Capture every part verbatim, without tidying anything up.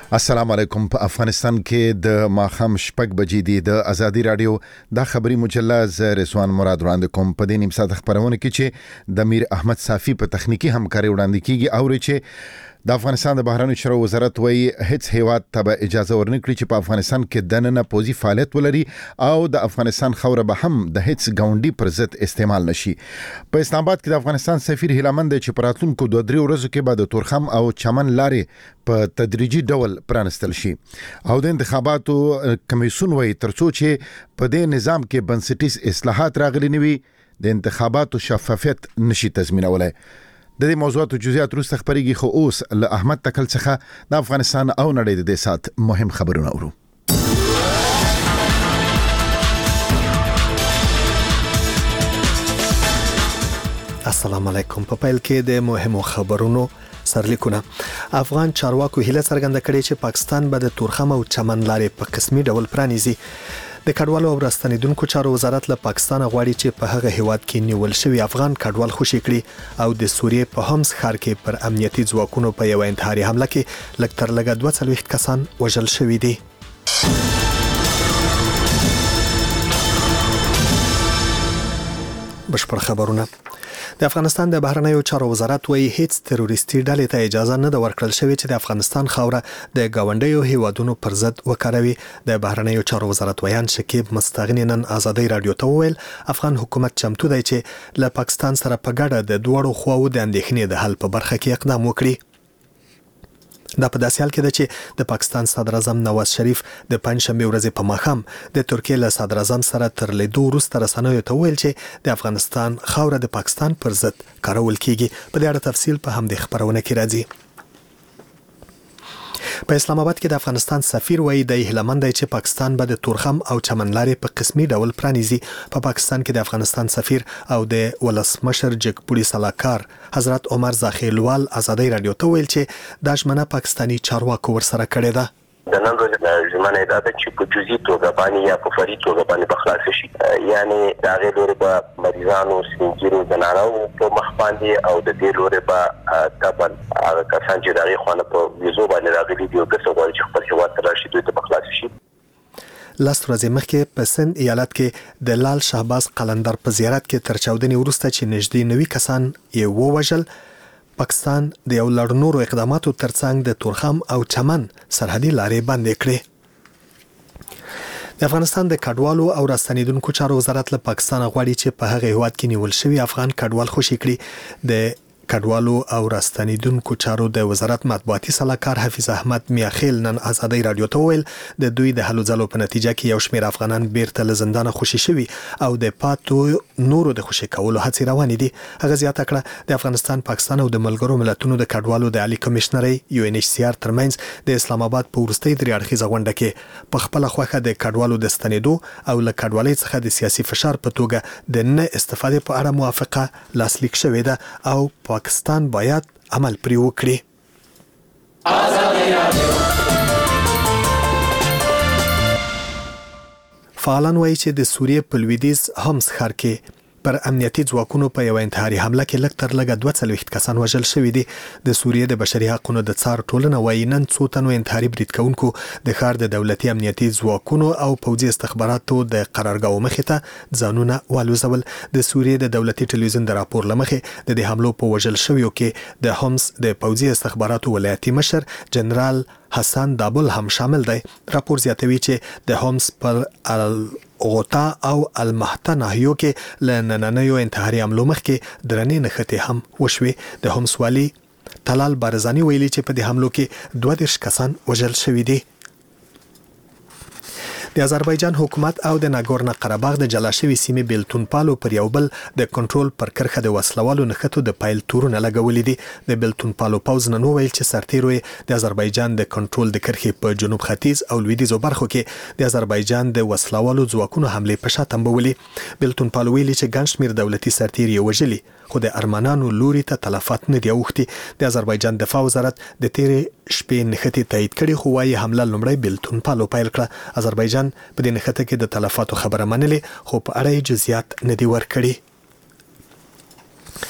السلام علیکم. په افغانستان کې د ماخام شپږ بجې دی د ازادي رادیو د خبري مجله ز رسوان مراد وړاندې کوم. په دې نیم ساعت خبرونه کې چې د میر احمد صافی په تخنیکی همکاري وړاندې کیږي او چې د افغانستان د بهرنیو چارو وزارت وایي هیڅ هیواد ته اجازه ورنکړي چې په افغانستان کې دننه پوزي فعالیت ولري او د افغانستان خوره به هم د هیڅ ګاونډي پر ضد استعمال نشي. په اسلام آباد کې د افغانستان سفیر هیلمند چې په راتلونکو دوه درې ورځو کې به د تورخم او چمن لارې په تدریجي ډول پرانستل شي او د انتخاباتو کمیسیون وایي ترڅو چې په دې نظام کې بنسټیز اصلاحات راغلي نه وي د انتخاباتو شفافیت نشي تضمینولای. د دې موضوعاتو جزئیات وروسته خبرېږي، خو اوس له احمد تکل څخه د افغانستان او نړۍ د دې سات مهم خبرونه اورو. السلام علیکم. په پیل کې د مهمو خبرونو سرلیکونه. افغان چارواکو هیله څرګنده کړې چې پاکستان به د تورخم او چمن لارې په قسمي ډول پرانیزي. د کډوالو او راستنیدونکو چارو وزارت له پاکستان غواړي چې په هغه هیواد کې نیول شوی افغان کډوال خوشي کړي او د سوریې په همس ښار کې پر امنیتي ځواکونو په یو انتحاري حمله کې لږ تر لږه دوه څلوېښت کسان وژل شوي دي. بشپړ خبرونه. د افغانستان د بهرنیو چارو وزارت وایي هیڅ تروریستي ډلې ته اجازه نه ده ورکړل شوې چې د افغانستان خاوره د ګاونډیو هیوادونو پر ضد وکاروي. د بهرنیو چارو وزارت ویان شکیب مستغنی نن ازادي رادیو ته وویل افغان حکومت چمتو دی چې له پاکستان سره په ګډه د دوړو خواو د اندېښنې د حل په برخه کې اقدام وکړي. دا په داسې حال کې ده چې د پاکستان صدر اعظم نواز شریف د پنځشنبه ورځې په ماښام د ترکیې له صدر اعظم سره تر لیدو وروسته رسنیو ته ویل چې د افغانستان خاوره د پاکستان پر ضد کارول کیږي. په دې اړه تفصیل په همدې خبرونه کې راځي. په اسلام آباد کې د افغانستان سفیر وایي د هیلمند چې پاکستان به د تورخم او چمن لارې په قسمي ډول پرانیزي. په پا پاکستان کې د افغانستان سفیر او د ولسمشر جګپوړي سلاکار حضرت عمر زاخیلوال ازادي رادیو ته ویل چې دا ژمنه پاکستاني چارواکو ورسره کړې ده. د نن ورځې ژمنه دا ده چې په جزئي توګه باندې یا په فرعي توګه باندې به خلاص شي، یعنی د هغې لورې به مریضانو سپین زنانو په مخ باندې او د دې لورې به طبعا هغه کسان چې د هغې خوا نه په ویزو باندې راغلي دي او ګسه غواړي چې خپل هېواد ته راشي دوی ته به خلاص شي. لس ورځې مخکې په سند ایالت کې د لال شهباز قلندر په زیارت کې تر چاودنې وروسته چې نږدې نوي کسان یې ووژل، پاکستان د یو لړ نورو اقداماتو ترڅنګ د تورخم او چمن سرحدي لارې بندې کړې. د افغانستان د کډوالو او راستنیدونکو چارو وزارت له پاکستان غواړي چې په هغه هیواد کې نیول شوی افغان کډوال خوشي کړي. د کډوالو او راستنیدونکو چارو د وزارت مطبوعاتي سلاکار حفیظ احمد میاخیل نن ازادي رادیو ته ویل د دوی د هلو ځلو په نتیجه کې یو شمېر افغانان بیرته له زندانه خوشي شوي او د پاتو نورو د خوشي کولو هڅې روانې دي. هغه زیاته کړه د افغانستان، پاکستان او د ملګرو ملتونو د کډوالو د عالی کمشنرۍ یو ان ایچ سی آر ترمنځ د اسلام آباد په وروستۍ درې اړخیزه غونډه کې په خپله خوښه د کډوالو د ستنېدو او له کډوالۍ څخه د سیاسي فشار په توګه د نه استفادې په اړه موافقه لاسلیک شوې ده او پاکستان باید عمل پرې وکړي. فعالان وایي چې د سوریې په لویدیځ همس ښار کې پر امنیتي ځواکونو په یو انتحاري حمله کې لږ تر لږه دوه څلوېښت کسان وژل شوي دي. د سوریې د بشري حقونو د څار ټولنه وایي نن څو تنو انتحاري برید کوونکو د ښار د دولتي امنیتي ځواکونو او پوځي استخباراتو د قرارګاو مخې ته ځانونه والوزول. د سوریې د دولتي ټلویزیون د راپور له مخې د دې حملو په وژل شویو کې د همس د پوځي استخباراتو ولایتي مشر جنرال حسن دابل هم شامل دی. راپور زیاتوي چې د همس پر غوطا او المحته ناحیو کې له نننیو انتحاري حملو مخکې درنې نښتې هم وشوې. د همس والي طلال بارزانی ویلي چې په دې حملو کې دوه دېرش کسان وژل شوي دي. د آذربایجان حکومت او د ناګورنو قرهباغ د جلا شوي سیمې بیلتون پالو پر یو بل د کنټرول پر کرښه د وسلوالو نښتو د پایل تورونه لګولي دي. د بیلتون پالو پوځ نن وویل چې سرتیرو یې د آذربایجان د کنټرول د کرښې په جنوب ختیځ او لویدیځو برخو کې د آذربایجان د وسلوالو ځواکونو حملې په شا تنبولي. بیلتون پالو ویلي چې ګڼ شمېر دولتي سرتیر یې وژلي، خو د ارمنانو لوري ته تلفات نه دی اوښتي. د آذربایجان دفاع وزارت د تیرې شپې نښتې تایید کړي، خو وايي حمله لومړی بیلتون پالو پیل کړه. آذربایجان په دې نښته کې د تلفاتو خبره منلې، خو په اړه یې جزئیات نه دي ورکړي.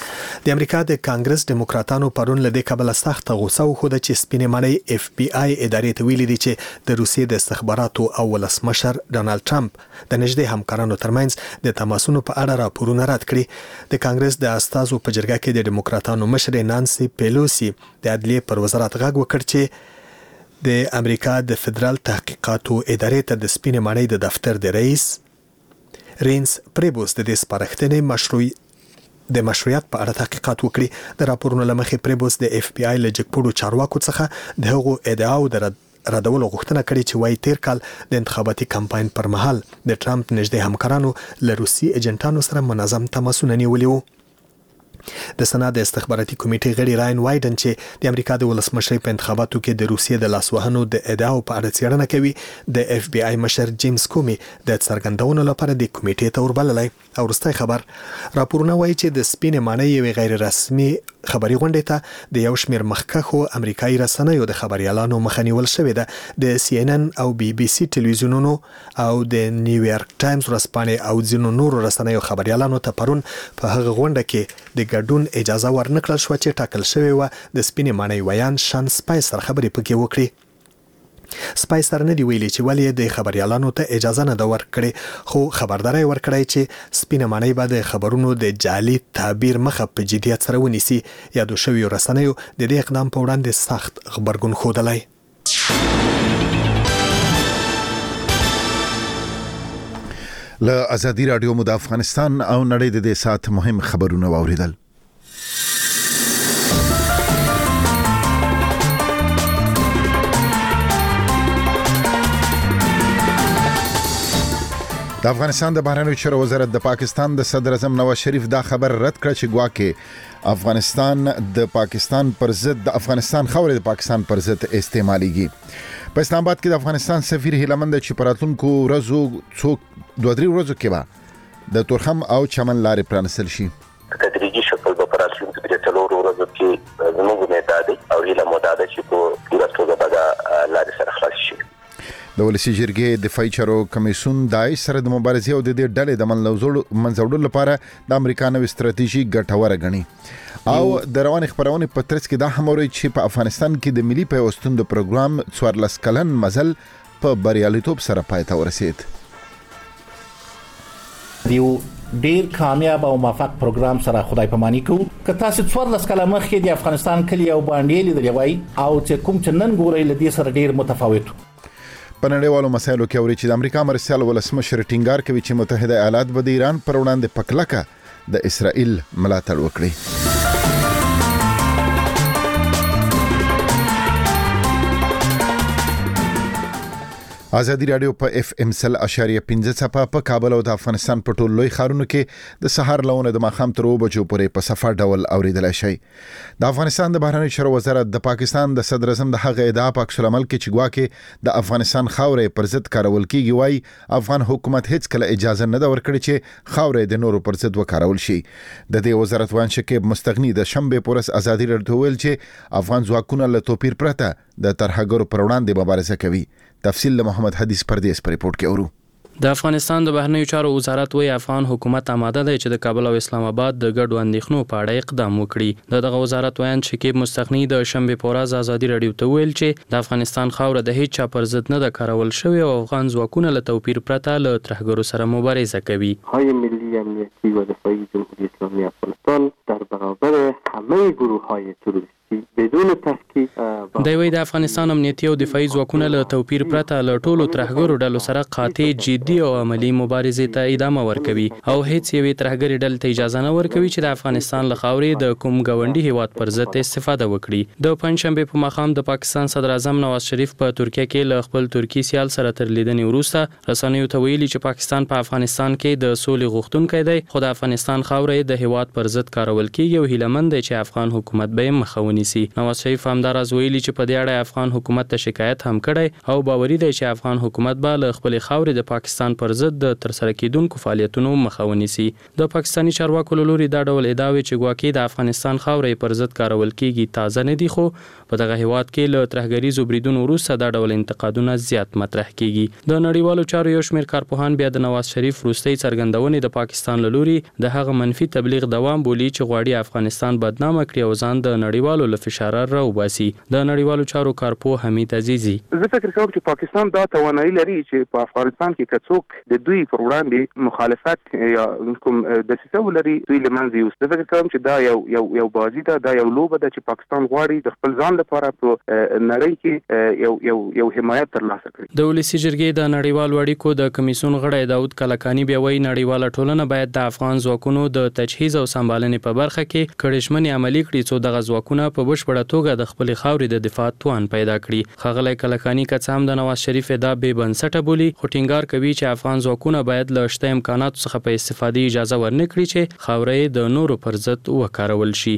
د امریکا د کانګرس دیموکراتانو پرون له دې کبله سخت غوسه وښوده چې سپینې ماڼۍ اف بي آی ادارې ته ویلي دي چې د روسیې د استخباراتو او ولسمشر ډانالډ ټرمپ د نږدې همکارانو ترمنځ د تماسونو په اړه راپورونه رد کړي. د کانګرس د استازو په جرګه کې د دیموکراتانو مشرې نانسي پیلوسی د عدلیې پر وزارت غږ وکړ چې د امریکا د فدرال تحقیقاتو ادارې ته د سپینې ماڼۍ د دفتر د رئیس رینس پریبوس د دې سپارښتنې مشروع د مشروعیت په اړه تحقیقات وکړي. د راپورونو له مخې پریبوس د اف بي آی له جګپوړو چارواکو څخه د هغو ادعاو د ردولو غوښتنه کړې چې وايي تیر کال د انتخاباتي کمپاین پر مهال د ټرمپ نږدې همکارانو له روسي ایجنټانو سره منظم تماسونه نیولي وو. د سنا د استخباراتي کمیټې غړي راین وایډن چې د امریکا د ولسمشرۍ په انتخاباتو کې د روسیې د لاسوهنو د ادعاو په اړه څېړنه کوي، د اف بي آی مشر جیمز کومي د څرګندونو لپاره د کمیټې ته وربللی. او وروستی خبر راپورونه وایي چې د سپینې ماڼۍ یوې غیر رسمي خبري غونډې ته د یو شمېر مخکښو امریکایي رسنیو د خبریالانو مخه نیول شوې ده. د سی ان ان او بي بي سي ټلویزیونونو او د نیویارک ټایمز ورځپاڼې او ځینو نورو رسنیو خبریالانو ته پرون په هغه غونډه کې د ګډون اجازه ورنکړل شو چې ټاکل شوی و د سپینې ماڼۍ ویان شان سپایسر خبرې پکې وکړي. سپایسر نه دی ویلي چې ولې د خبریالانو ته اجازه نه ده ورکړې، خو خبرداری ورکړی چې سپینه ماڼۍ به د خبرونو د جعلي تعبیر مخه په جدیت سره ونیسي. یادو شویو رسنیو د دې اقدام په وړاندې سخت غبرګون ښودلی. له ازادي رادیو مو د افغانستان او نړۍ د دې سات مهم خبرونه واوریدل. د افغانستان د بهرنیو چارو وزارت د پاکستان د صدر اعظم نواز شریف دا خبر رد کړ چې ګواکې افغانستان د پاکستان پر ضد د افغانستان خاورې د پاکستان پر ضد استعماليږي. په اسلام آباد کې د افغانستان سفیر هیلمند چې پراتونکو ورځو څوک دوه درې ورځو کې به د تورخم او چمن لارې پرانستل شي. تدریجي شکل به پراتونکو د څلورو ورځو کې زموږ امید دی او هیله مو ده چې په پوره توګه به دا لارې سره خلاص شي. د ولسی جرګې دفاعي چارو کمیسیون دای سره د مبارزې او د دې ډلې د منځوړو لپاره د امریکا نوې ستراتیژي ګټوره غني. او د روان خبرونه په ترڅ کې دا هم وروي چې په افغانستان کې د ملي پیوستون د پروګرام څوارلس کلن مزل په بریالیتوب سره پای ته ورسید. دیو ډیر کامیاب او موفق پروګرام سره خدای پاماني کوو. که تاسو څوارلس کاله مخکې د افغانستان کلی او باندې لیدلی وای او چې کوم چې نن ګورئ لدی سره ډیر متفاوت. په نړیوالو مسایلو کې اوري چې د امریکا مرستیال ولسمشر ټینګار کوي چې متحده ایالات به د ایران پر وړاندې پکلکه د اسرائیل ملاتړ وکړي. ازادي رادیو په اف ام سل اشاریه پنځه صفه په کابل او د افغانستان په ټولو لوی ښارونو کې د سحر لونه د ماخام تر اوو بجو پورې په صفه ډول اوریدل شي. د افغانستان د بهرنیو چارو وزارت د پاکستان د صدر اعظم د هغه ادعا په عکس العمل کې چې ګواکې د افغانستان خاورې پر ضد کارول کیږي وای افغان حکومت هیڅ کله اجازه نه ده ورکړې چې خاورې د نورو پر ضد وکارول شي. د دې وزارت وان شکیب مستغنی د شنبه پورس ازادي رادیو ویل چې افغان ځواکونه له توپیر پرته د ترهګرو پر وړاندې مبارزه کوي. تفصیل له محمد حدیث پردیس پر ریپورت کې اورو. د افغانستان د بهرنیو چارو وزارت وی افغان حکومت آماده دی چې د کابل او اسلام آباد د ګډو اندېښنو په اړه اقدام وکړي. دغه وزارت ویان شکیب مستغنی د شنبه پورز ازادي رادیو ته ویل چې د افغانستان خاوره د هیڅ چا پر ضد نه د کارول شوی او افغان ځواکونه له توپیر پرته له ترهګرو سره مبارزه کوي. های ملی امنیتی و دفاعی جمهوری اسلامی افغانستان در برابر همه گروه‌های تروریستی بدون تفکیک د وی د افغانستان امنیتي او دفاعي ځواکونه له توپیر پرته له ټولو ترهګرو ډلو سره قاطع جدي او عملی مبارزې ته ادامه ورکوي او هیڅ یوې ترهګرې ډلې ته اجازه نه ورکوي چې د افغانستان له خاورې د کوم ګاونډي هیواد پر ضد استفاده وکړي. د پنځشنبه په ماښام د پاکستان صدر اعظم نواز شریف په ترکیه کې له خپل ترکی سیال سره تر لیدنې وروسته رسنیو ته ویلي چې پاکستان په افغانستان کې د سولې غوښتونکی دی، خو د افغانستان خاورې د هیواد پر ضد کارول کیږي او هیله مند دی چې افغان حکومت به مخاوني ونیسي. نواز شریف همداراز ویلي چې په دې اړه افغان حکومت ته شکایت هم کړی او باوري دی چې افغان حکومت به له خپلې خاورې د پاکستان پر ضد د ترسره کیدونکو فعالیتونو مخه ونیسي. د پاکستاني چارواکو له لوري دا ډول ادعاوې چې ګواکې د افغانستان خاورې پر ضد کارول کیږي تازه نه دي، خو په دغه هیواد کې له ترهګریزو بریدونو وروسته دا ډول انتقادونه زیات مطرح کیږي. د نړیوالو چارو یو شمېر کارپوهان بیا د نواز شریف وروستۍ څرګندونې د پاکستان له لوري د هغه منفي تبلیغ دوام بولي چې غواړي افغانستان بدنامه کړي او ځان د نړیوالو له فشار راوباسي. د نړیوالو چارو کارپوه حمید عزیزي: زه فکر کوم چې پاکستان دا توانایي لري چې په افغانستان کې کڅوک د دوی پر وړاندې مخالفت یا کوم دسیسه ولري دوی لمنځه یوسي. زه فکر کوم چې دا یو یو یو بازي ده، دا یو لوبه ده چې پاکستان غواړي د خپل ځان لپاره په نړۍ کې یو یو یو حمایت ترلاسه کړي. د ولسی جرګې د نړیوالو اړیکو د کمیسیون غړی داود کلکانی بیا وایي نړیواله ټولنه باید د افغان ځواکونو د تجهیز او سمبالنې په برخه کې کړشمنې عملي کړي څو دغه ځواکونه په بشپړه توګه د خپل خاورې د دفاع توان پیدا کړي. ښاغلی کلکانی که څه هم د نواز شریف ادعا بې بنسټه بولي، خو ټینګار کوي چې افغان ځواکونه باید له شته امکاناتو څخه په استفادې اجازه ورنه کړي چې خاورې د نورو پر ضد وکارول شي.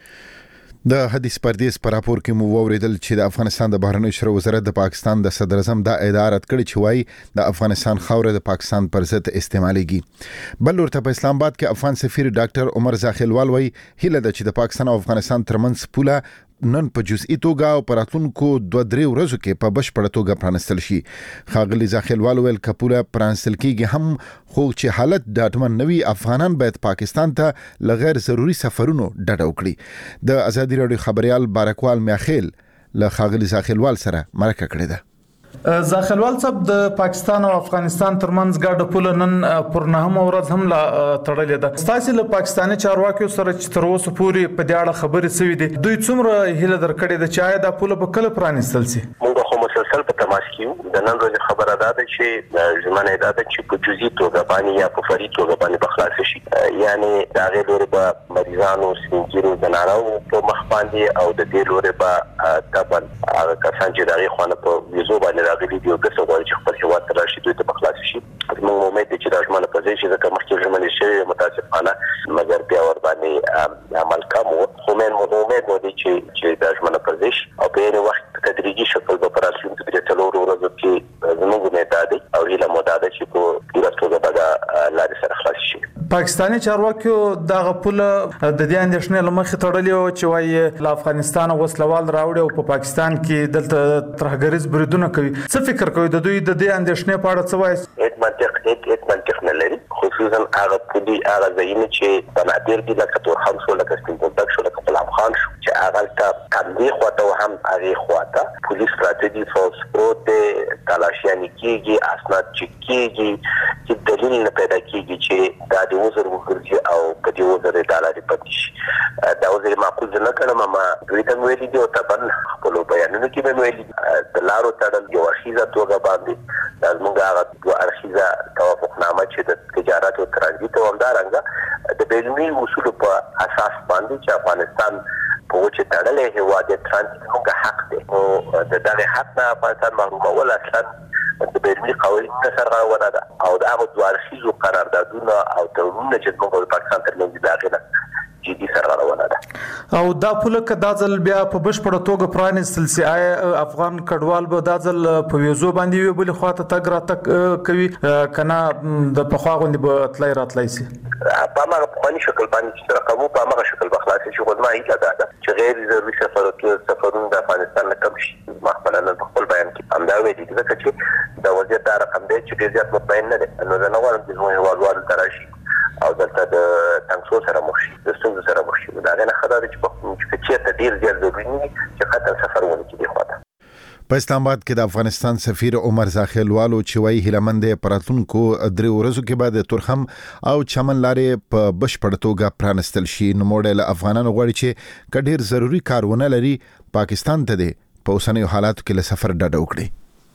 د حدیث پردیس پر راپور کې مو ووریدل چې د افغانستان د بهرنیو چارو وزارت د پاکستان د صدر اعظم دا ادعا رد کړې چې وایي د افغانستان خاوره د پاکستان پر ضد استعمالېږي. بل ورته په اسلام آباد کې افغان سفیر ډاکټر عمر زاخیلوال وایي هیله ده چې د پاکستان او افغانستان ترمنځ پوله نن په جزئی توګه او پر راتلونکو دوه درې ورځو کې په بشپړه توګه پرانستل شي. ښاغلي زاخیلوال ویل کپوله پرانستل کېږي هم خو چې حالت ډاډمن نوي افغانان باید پاکستان ته لغیر ضروري سفرونو ډډه وکړي. د ازادي راډیو خبريال بارکوال میاخیل له ښاغلي زاخیلوال سره مرکه کړې ده. زاخیلوال صاحب د پاکستان او افغانستان ترمنځ ګډه پوله نن پر نهم ورځ هم لا تړلې ده. ستاسو له پاکستاني چارواکو سره چې تر اوسه پورې په دې اړه خبرې شوې دي، دوی څومره هیله درکړې ده چې آیا دا پوله به کله پرانیستل شي؟ موږ خو مسلسل په تماس کې یو. د نن ورځې خبره ده چې ژمنه ده چې په جزئی توګه باندې یا په فري توګه باندې به خلاص شي، یعنی دا غیر لوري به مریضانو سپینګیرو زنانو په مخ باندې او د دې لوري به تبل هغه کسان چې دغه خونه په ویزو باندې راغلي دي او د څه غواړي چې خپل هیواد ته راشي دوی ته بخلاص شي. موږ امید دي چې دا ژمنه په ځای شي، ځکه مخکې ژمنې شوې متاسفانه مګر بیا ور باندې عمل کم و. خو موږ امید لرو چې چې دا ژمنه په ځای شي او په یوه وخت په تدریجي شکل به پر راتلونکو درې څلورو ورځو کې زموږ امید ده او هیله مو ده چې په پوره توګه به دا لارې سره خلاص شي. پاکستاني چارواکو دغه پوله د دې اندېښنې له مخې تړلې و چې وایي له افغانستان وسلوال راوړي او په پاکستان کې دلته ترهګریز بریدونه کوي. څه فکر کوي د دوی د دې اندېښنې په اړه څه وایي؟ هیڅ منطق هیڅ منطق نه لري، خصوصا هغه پولي هغه ځایونه چې بنادر دي لکه تورخم شو، لکه سپینبولدک شو، لکه غلام خان شو، چې هغه ته کندي خواته او هم هغه خواته پولیس ستراتیژي فورس پروت تلاشیانی کیږي، اسناد چک کیږي چې دلیل نه پیدا کیږي چې دا د وزر وګرځي او په دې وزر ډالر پاتې شي. دا وزر معقول نه کړم ما دوی ته ویلي دي او تبن خپل بیانونه کې به ویلي د لارو تړل یو ارشیزه توګه باندې دا موږ هغه دوه ارشیزه توافقنامه چې د تجارت او ترانزیت او همدارنګه د بینالمللي اصولو په اساس باندې چې افغانستان په وچه تړلې هیواد د ترانزیت موږ حق دی او د دغه حق نه افغانستان محرومول اصلا د بینالمللي قوانینو سرغړونه ده او د هغه دوه ارشیزو قراردادونه او تړونونه چې موږ د پاکستان ترمنځ دي هغه جدي سرغړونه ده. او دا پوله که دا ځل بیا په بشپړه توګه پرانیستل شي، آیا افغان کډوال به دا ځل په ویزو باندې وي بلې خواته تګ راتګ کوي که نه د پخوا غوندې به تللی راتلی شي؟ په هماغه پخواني شکل باندې چې رقمو په هماغه شکل به خلاص شي. خو زما هیله دا ده چې غیر ضروري سفرونه د افغانستان نه کم شي. ما خپله نن په خپل بیان کې همدا ویلي دي، ځکه چې د وضعیت دا رقم دی چې ډېر زیات مطمئن نه دی. نو زه نه غواړم چې زموږ هېوادوالو ته راشي او دلته د تنګسو سره مخ شي، د ستونزو سره مخ شي. د هغې نه ښه دا ده چې چېرته ډېر زیات ضروري نه وي چې قطعا سفر ونه کړي دې خواته. په اسلام آباد کې د افغانستان سفیر عمر زاخیلوالو چې وایي هیلهمند دی په راتلونکو درې ورځو کې به د تورخم او چمن لارې په بشپړه توګه پرانستل شي. نوموړی له افغانانو غواړي چې که ډېر ضروري کارونه لري پاکستان ته دی په اوسنیو حالاتو کې له سفر ډډه وکړي.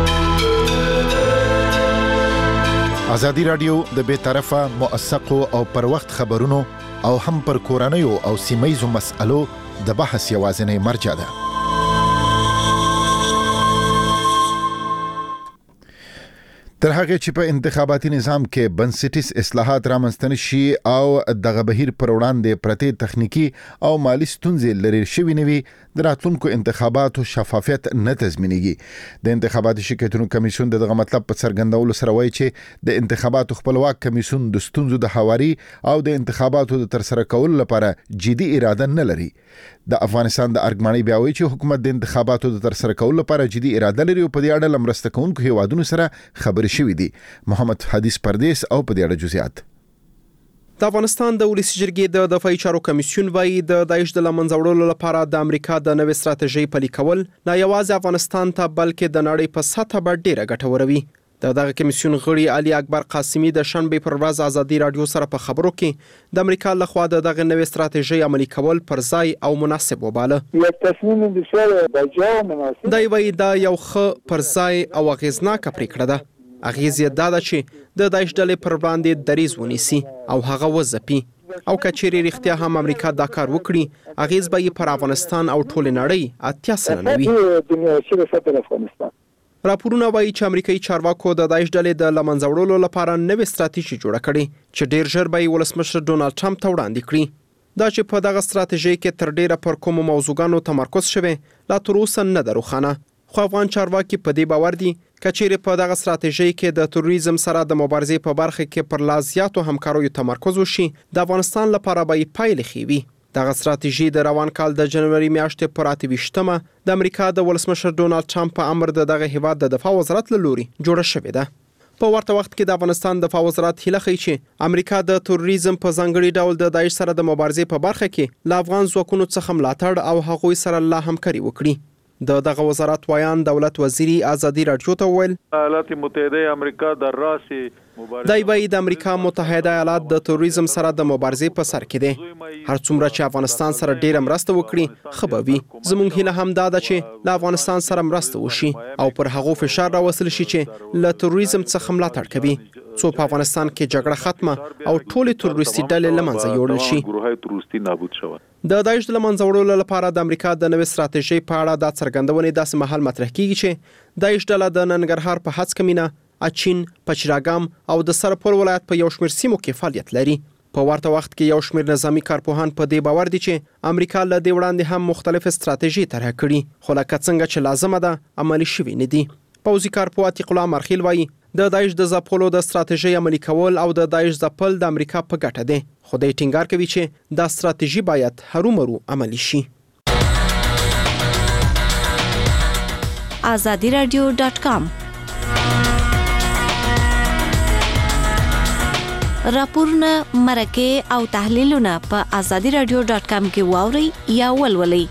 ازادي راډیو د بې طرفه موثقو او پر وخت خبرونو او هم پر کورنیو او سیمه‌یزو مسألو د بحث یوازینی مرجع ده. تر هغه چې په انتخاباتي نظام کې بنسټیز اصلاحات رامنځته شي او دغه بهیر پر وړاندې پرته تخنیکی او مالی ستونزې لري شوی نوي د راتلونکو انتخاباتو شفافیت نه تضمینېږي. د انتخاباتي شکایتونو کمیسیون دغه مطلب په څرګندولو سره وایي چې د انتخاباتو خپلواک کمیسیون د ستونزو د هواري او د انتخاباتو د ترسره کولو لپاره جدي اراده نه لري. د افغانستان د ارګماني بیا وایي چې حکومت د انتخاباتو د ترسره کولو لپاره جدي اراده لري او په دې اړه مرسته کوونکو هیوادونو سره خبرې شوې دي. محمد حدیث پردیس او په دې اړه جزئیات. د افغانستان د ولسی جرګې د دفاعي چارو کمیسیون وایي د داعش د لمنځه وړلو لپاره د امریکا د نوې ستراتیژۍ پلي کول نه یوازې افغانستان ته بلکې د نړۍ په سطحه به ډیره ګټوره وي. د دغه کمیسیون غړي علي اکبر قاسمی د شنبه پر ورځ ازادي رادیو سره په خبرو کې د امریکا لخوا د دغه نوې ستراتیژۍ عملي کول پر ځای او مناسب وباله. یو تصمیم بسیار بجا مناسب دا وایي دا یو ښه پر ځای او اغیزناک پریکړه ده. اغیز یې دا ده چې د داعش ډلې پر وړاندې دریز ونیسي او هغه وځپي او کچېرې رښتیا هم امریکا دا کار وکړي اغیز به یې پر افغانستان او ټول نړۍ اتیا سلنه وي. راپورونه وایي چې امریکایي چارواکو د داعش ډلې د لمنځه وړلو لپاره نوې ستراتیژي جوړه کړې چې ډیر ژر به یې ولسمشر ډونالډ ټرمپ ته وړاندې کړي. دا چې په دغه ستراتیژۍ کې تر ډیره پر کومو موضوعګانو تمرکز شوی لا تر اوسه نه ده روښانه. خو افغان چارواکي په دې باور دي کچېرې په دغه ستراتیژۍ کې د تروریزم سره د مبارزې په برخه کې پر لا زیاتو همکاریو تمرکز وشي د افغانستان لپاره به یې پایلې ښې وي. دغه ستراتیژي د روان کال د جنوري میاشتې پر اته ویشتمه د امریکا د ولسمشر ډونالډ ټرمپ په امر د دغه هیواد د دفاع وزارت له لوري جوړه شوې ده. په ورته وخت کې د افغانستان دفاع وزارت هیله کوي چې امریکا د تروریزم په ځانګړي ډول د داعش سره د مبارزې په برخه کې له افغان ځواکونو څخه ملاتړ او هغوی سره لا همکاري وکړي. د دغه وزارت وایان دولت وزیری ازادي رادیو ته ویل ایالات متحده امریکا د راسي دای وایي د امریکا متحده ایالات د تروریزم سره د مبارزې په سر کې دي. هر څومره چې افغانستان سره ډیره مرسته وکړي ښه به وي. زموږ هیله هم دا ده چې له افغانستان سره مرسته وشي او پر هغو فشار راوستل شي چې له تروریزم څخه ملاتړ کوي څو په افغانستان کې جګړه ختمه او ټولې تروریستي ډلې له منځه یوړل شي. د داعش د لمنځه وړلو لپاره د امریکا د نوې ستراتیژۍ په اړه دا څرګندونې داسې مهال مطرح کیږي چې داعش ډله د ننګرهار په هڅه کمینه اچین، پچراګام او د سرپل ولایت په یو شمېر سیمو کې فعالیت لري. په ورته وخت کې یو شمېر نظامی کارپوهان په دې باور دي چې امریکا له دې وړاندې هم مختلف ستراتیژي طرح کړي خو لکه څنګه چې لازمه ده عملي شوي نه دي. پوځي کارپوه عتیق الله مرخیل وایي د داعش د ځپلو د ستراتیژۍ عملي کول او د داعش ځپل د امریکا په ګټه دی. خو د ټینګار کوي چې دا ستراتیژي باید هرومرو عملي شي. azadi radio dot com راپورونه مرکه او تحلیلونه په azadi radio dot com کې واوري یا ولولئ.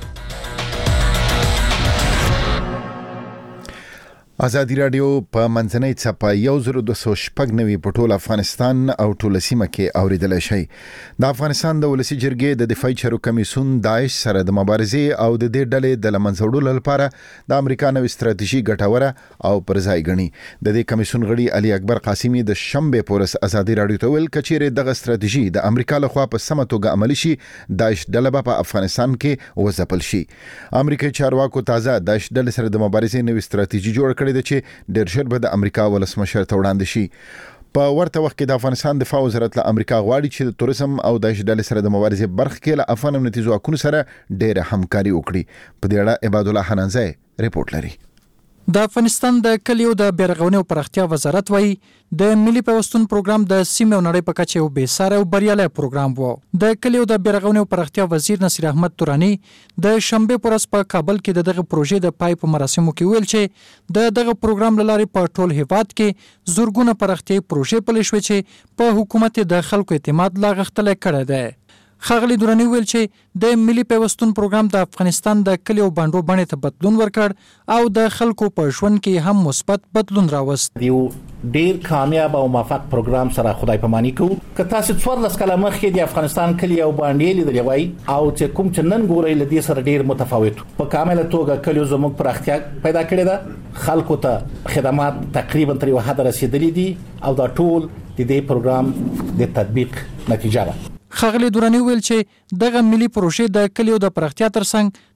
ازادي رادیو په منځنۍ څپه یو زر دوه سوه شپږ نوي په ټول افغانستان او ټول سیمه کې اوریدل شي. د افغانستان د ولسی جرګې د دفاعي چارو کمیسیون داعش سره د مبارزې او د دې ډلې د لمنځه وړلو لپاره د امریکا نوې ستراتیژي ګټوره او پر ځای ګڼي. د دې کمیسیون غړي علي اکبر قاسمی د شنبه پورس ازادي رادیو ته ویل کچېره دغه ستراتیژي د امریکا لخوا په سمه توګه عملي شي داعش ډله په افغانستان کې وځپل شي. امریکایي چارواکو تازه داعش ډلې سره د مبارزې نوې ستراتیژي جوړ کړې ده چې ډېر ژر به د امریکا ولسمشر ته وړاندې شي. په ورته وخت کې د افغانستان دفاع وزارت له امریکا غواړي چې د تروریزم او داعش ډلې سره د مبارزې برخه کې له افغان امنیتي ځواکونو سره ډېره همکاري وکړي. په دې اړه عباد الله حنانزی رپورټ لري. د افغانستان د کلیو د بیارغونې او پراختیا وزارت وایي د ملي پیوستون پروګرام د سیمې او نړۍ په کچه یو بې ساري او بریالی پروګرام و. د کلیو د بیارغونې او پراختیا وزیر نصیر احمد تورانی د شنبه پر ورځ په کابل کې د دغه پروژې د پای په مراسمو کې ویل چې د دغه پروګرام لارې په ټول هیواد کې زورګونه پراختیايي پروژې پلي شوې چې په حکومت د خلکو اعتماد لا غښتلی کړی دی. ښاغلي درانی ویل چې د ملي پیوستون پروګرام د افغانستان د کلیو باندو باندې ته بدلون ورکړ او د خلکو په ژوند کې هم مثبت بدلون راوست. یو ډیر کامیاب او موفق پروګرام سره خدای پاماني کوو. که تاسو څوارلس کاله مخکې د افغانستان کلیو باندې لیدلې وای او چې کوم چې نن ګورئ لدې سره ډیر متفاوت په کامله توګه کلیو زموږ پراختیا پیدا کړې ده. خلکو ته خدمات تقریبا تر یو حد رسیدلې دي او دا ټول د دې پروګرام د تطبیق نتیجه ده. ښاغلي درانی ویل چې دغه ملي پروژې د کلیو د پراختیا ترڅنګ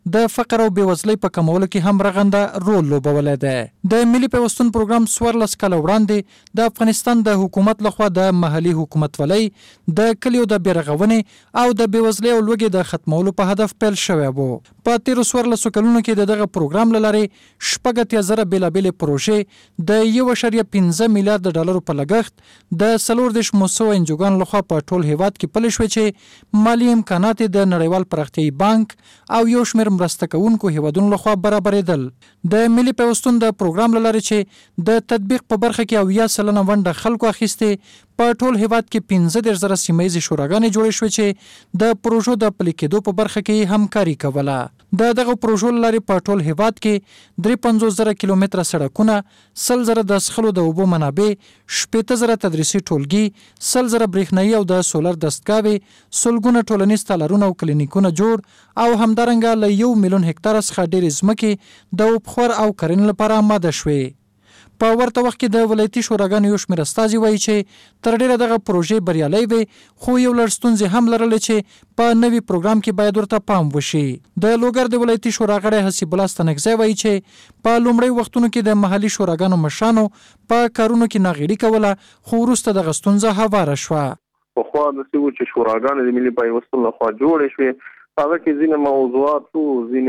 د فقر او بېوزلۍ په کمولو کې هم رغنده رول لوبولی دی. د ملي پیوستون پروګرام څوارلس کاله وړاندې د افغانستان د حکومت لخوا د محلي حکومتولۍ د کلیو د بېرغونې او د بېوزلۍ او لوږې د ختمولو په هدف پیل شوی و. په تېرو څوارلسو کلونو کې د دغه پروګرام له لارې شپږ اتیا زره بېلابېلې پروژې د یو اعشاریه پنځه میلیارډ ډالرو په لګښت د څلور دېرش موسسو انجوګانو لخوا په ټول هیواد کې پلي شوې چې مالي امکانات د نړیوال پراختیایي بانک او یو شمېر مرسته کوونکو هیوادونو لخوا برابرېدل. د ملي پیوستون د پروګرام له لارې چې د تطبیق په برخه کې اویا سلنه ونډه خلکو اخیستې، په ټول هیواد کې پنځه دېرش زره سیمه ییزې شوراګانې جوړې شوې چې د پروژو د پلي کېدو په برخه کې همکاري کوله. د دغه پروژو له لارې په ټول هیواد کې درې پنځوس زره کیلومتره سړکونه، سل زره د څښلو د اوبو منابع، شپېته زره تدریسي ټولګي، سل زره برېښنایي او د سولر دستګاوې، سلګونه ټولنیز تالارونه او کلینیکونه جوړ او همدارنګه له یو میلیون هکتاره څخه ډېرې ځمکې د اوبخور او کرنې لپاره آماده شوې. په ورته وخت کې د ولایتي شوراګانو یو شمېر استازي وایي چې تر ډېره دغه پروژې بریالۍ وې، خو یو لړ ستونزې هم لرلې چې په نوي پروګرام کې باید ورته پام وشي. د لوګر د ولایتي شورا غړی حسیب الله ستنکزی وایي چې په لومړۍ وختونو کې د محلي شوراګانو مشرانو په کارونو کې ناغېړي کوله، خو وروسته دغه ستونزه هواره شوه. پخوا داسې و چې شوراګانې د ملي پیوستون لخوا جوړې شوې، هغه کې ځینې موضوعات وو،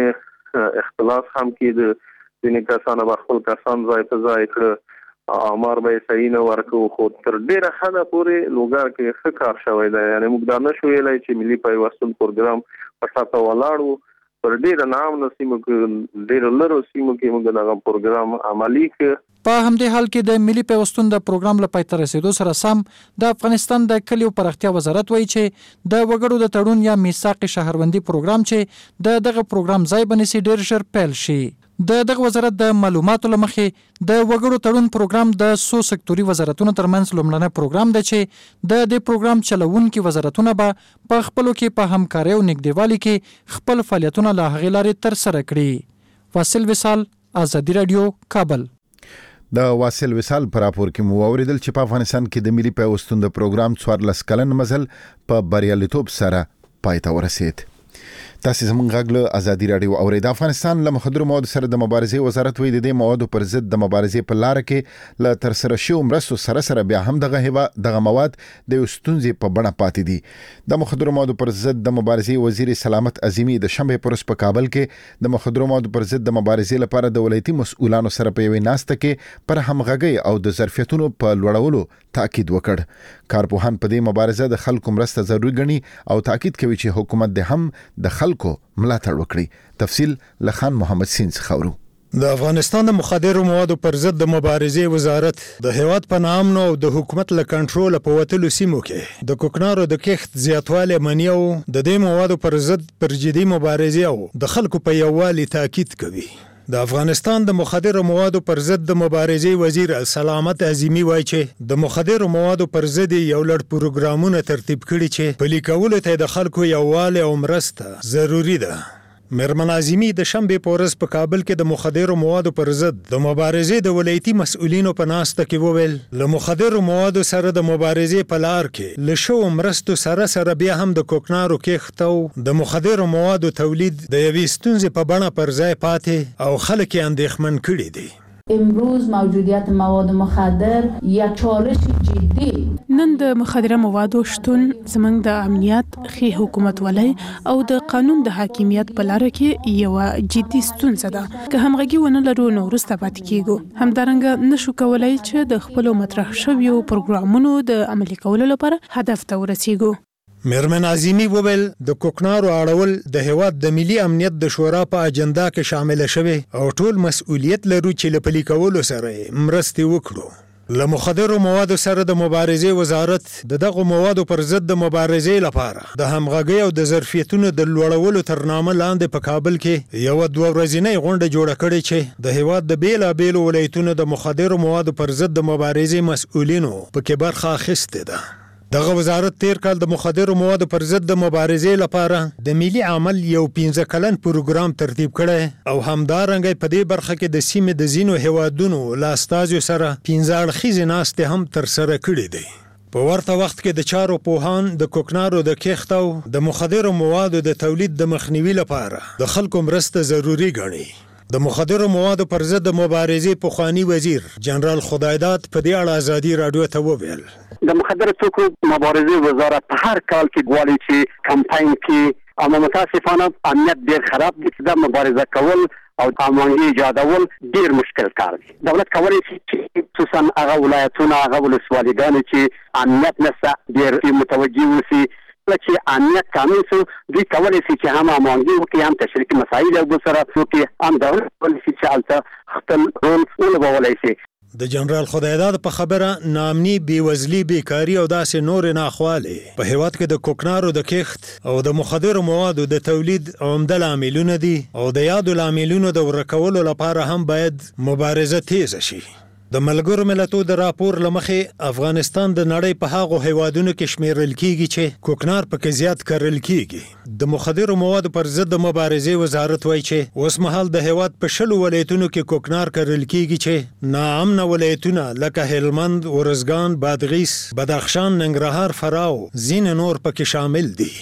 ځینې اختلاف هم کېده، ځینې کسانو به خپل کسان ځای په ځای کړه، امر به یې صحیح نه ورکړو. خو تر ډېره حده پورې لوګر کې ښه کار شوی دی. یعنې موږ دا نه شو ویلی چې ملي پیوستون پروګرام په ټاپه ولاړ و. پر ډېره ناامنو سیمو کې، ډېرو لرو سیمو کې موږ دغه پروګرام عملي کړ. په همدې حال کې د ملي پیوستون د پروګرام له پای ته رسېدو سره سم د افغانستان د کلیو پراختیا وزارت وایي چې د وګړو د تړون یا میثاق شهروندي پروګرام چې د دغه پروګرام ځای بنیسي ډېر ژر پیل شي. د دغه وزارت د معلوماتو له مخې د وګړو تړون پروګرام د څو سکتوري وزارتونو ترمنځ لومړنی پروګرام دی چې د دې پروګرام چلوونکي وزارتونه به په خپلو کې په همکارۍ او نږدېوالي کې خپل فعالیتونه له هغې لارې ترسره کړي. واصل وصال، ازادي راډیو، کابل. د واصل وصال پر راپور کې مو واوریدل چې په افغانستان کې د ملي پیوستون د پروګرام څوارلس کلن مزل په بریالیتوب سره پای ته ورسید. تاسو زموږ غږ له ازادي راډیو اورئ. د افغانستان له مخدرو موادو سره د مبارزې وزارت وایي د دې موادو پر ضد د مبارزې په لاره کې له ترسره شویو مرستو سره سره بیا هم دغه هوا دغه مواد د یو ستونزې په بڼه پاتې دي. د مخدرو موادو پر ضد د مبارزې وزیر سلامت عظیمي د شنبې پر ورځ په کابل کې د مخدرو موادو پر ضد د مبارزې لپاره د ولایتي مسؤلانو سره په یوې ناسته کې پر همغږۍ او د ظرفیتونو په لوړولو تاکید وکړ. کارپوهان په دې مبارزه د خلکو مرسته ضروري ګڼي او تاکید کوي چې حکومت د هم د خلکو ملاتړ وکړي. تفصیل لخان محمد سین څخه اورو. د افغانستان د مخدرو موادو پر ضد د مبارزې وزارت د هیواد په نامنو او د حکومت له کنټرول په وتلو سیمو کې د کوکنارو د کښت زیاتوالی مني او د دې موادو پر ضد پر جدي مبارزې او د خلکو په یووالي تاکید کوي. د افغانستان د مخدرو موادو پر ضد د مبارزې وزیر سلامت عظیمي وایي چې د مخدرو موادو پر ضد یو لړ پروګرامونه ترتیب کړي چې پلي کولو ته د خلکو یووالی او مرسته ضروري ده. میرمن عظیمي د شنبې په ورځ په کابل کې د مخدرو موادو پر ضد د مبارزې د ولایتي مسؤلینو په ناسته کې وویل له مخدرو موادو سره د مبارزې په لار کې له شوو مرستو سره سره بیا هم د کوکنارو کښت او د مخدرو موادو تولید د یوې ستونزې په بڼه پر ځای پاتې او خلک یې اندېښمن کړي دي. امروز موجودیت مواد مخدر یک چالش جدی. نن د مخدره موادو شتون زمنګ د امنیت، ښه حکومتولۍ او د قانون د حاکمیت په لار کې یو جدي ستونزه ده. که همغږي ونه لرو نو وروسته پاتې کیږو. همدارنګه نشو کولای چې د خپل مطرح شویو پروګرامونو د عملي کولو لپاره هدف ته ورسیږو. میرمن عظیمي وویل د کوکنارو اړول د هیواد د ملي امنیت د شورا په اجنډا کې شامل شوی او ټول مسؤلیت لرو چې له پلي کولو سره مرستې وکړو. له مخدرو موادو سره د مبارزې وزارت د دغه موادو پر ضد د مبارزې لپاره د همغږۍ او د ظرفیتونو د لوړولو تر نامه لاندې په کابل کې یو دوه ورځنۍ غونډه جوړه کړې چې د هیواد د بیلابیلو ولایتونو د مخدرو موادو پر ضد د مبارزې مسؤلینو پکې برخه اخیستې ده. دغه وزارت تیر کال د مخدرو موادو پر ضد د مبارزې لپاره د ملي عمل یو پنځه کلن پروګرام ترتیب کړی او همدارنګه په دې برخه کې د سیمې د ځینو هیوادونو له استازو سره پنځه اړخیزې ناستې هم ترسره کړې دي. په ورته وخت کې د چارو پوهان د کوکنارو د کښت او د مخدرو موادو د تولید د مخنیوي لپاره د خلکو مرسته ضروری ګڼي. د مخدرو موادو پر ضد د مبارزې پخوانی وزیر جنرال خدایداد په دې اړه ازادي رادیو ته وویل د مخدرو توکو مبارزې وزارت په هر کال کې غواړي چې کمپاین کې اما متاسفانه امنیت ډیر خراب دي. دا مبارزه کول او قانوني ایجادول ډیر مشکل کار دی. دولت کولی شي چې خصوصا هغه ولایتونه هغه ولسوالیګانې چې امنیت نشته ډیر متوجه وسی چې امنیت کامل شو دوی کولی شي چې هم امانګي وکړي هم تشریکي مسایل او سره وکړي هم دولت کولی شي چې هلته خپل رول ولوبولی شي. د جنرال خدایداد په خبره نامني بیوزلي بیکاری او داسې نور ناخواله په هیواد کې د کوکنارو د کښت او د مخدرو موادو د تولید عمده لاملونه دي او د یادو لاملونو د ورکولو لپاره هم باید مبارزه تیز شي. د ملګرو ملتونو د راپور لمخې افغانستان د نړۍ په هغو هیوادونو کې شمیرل کیږي چې کوکنار پکې زیات کرل کیږي. د مخدرو موادو پر ضد د مبارزې وزارت وایي چې اوس مهال د هیواد په شلو ولایتونو کې کوکنار کرل کیږي چې ناامنه ولایتونه لکه هلمند، ورزګان، بادغیس، بدخشان، ننګرهار، فراه ځینې نور پکې شامل دي.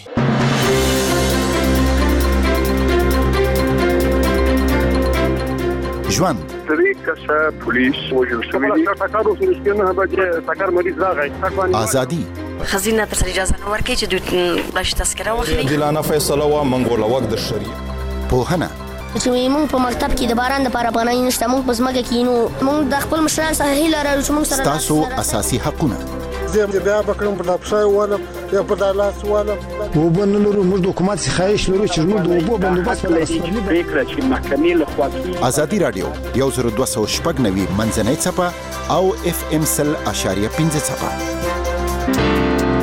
ژوند سری کسه پولیس وجل شوی دی تاکارو سرسکنه به تاکار مریض راغی ازادي خزینه تر اجازه نه ورکړي چې دوی باش تذکره واخلي دلانه فیصله وا منګول وخت د شریعه پوهنه چې موږ په مکتب کې د باران د لپاره پناه نشته موږ په ځمکه کې نو موږ د خپل مشران سره هیله لرو چې موږ سره تاسو اساسي حقونه زه بیا بکرم په دپسای ولم یا په دالاس ولم وبنلرو موږ د حکومت څخه خواهش لرو چې موږ د اوبو بندوبست په لاس ورني فکر چې محکمې له خوا ازادي رادیو یو زر دوه سوه شپږ نوي منځنۍ څپه او اف ام سل اشاریه پنځه څپه.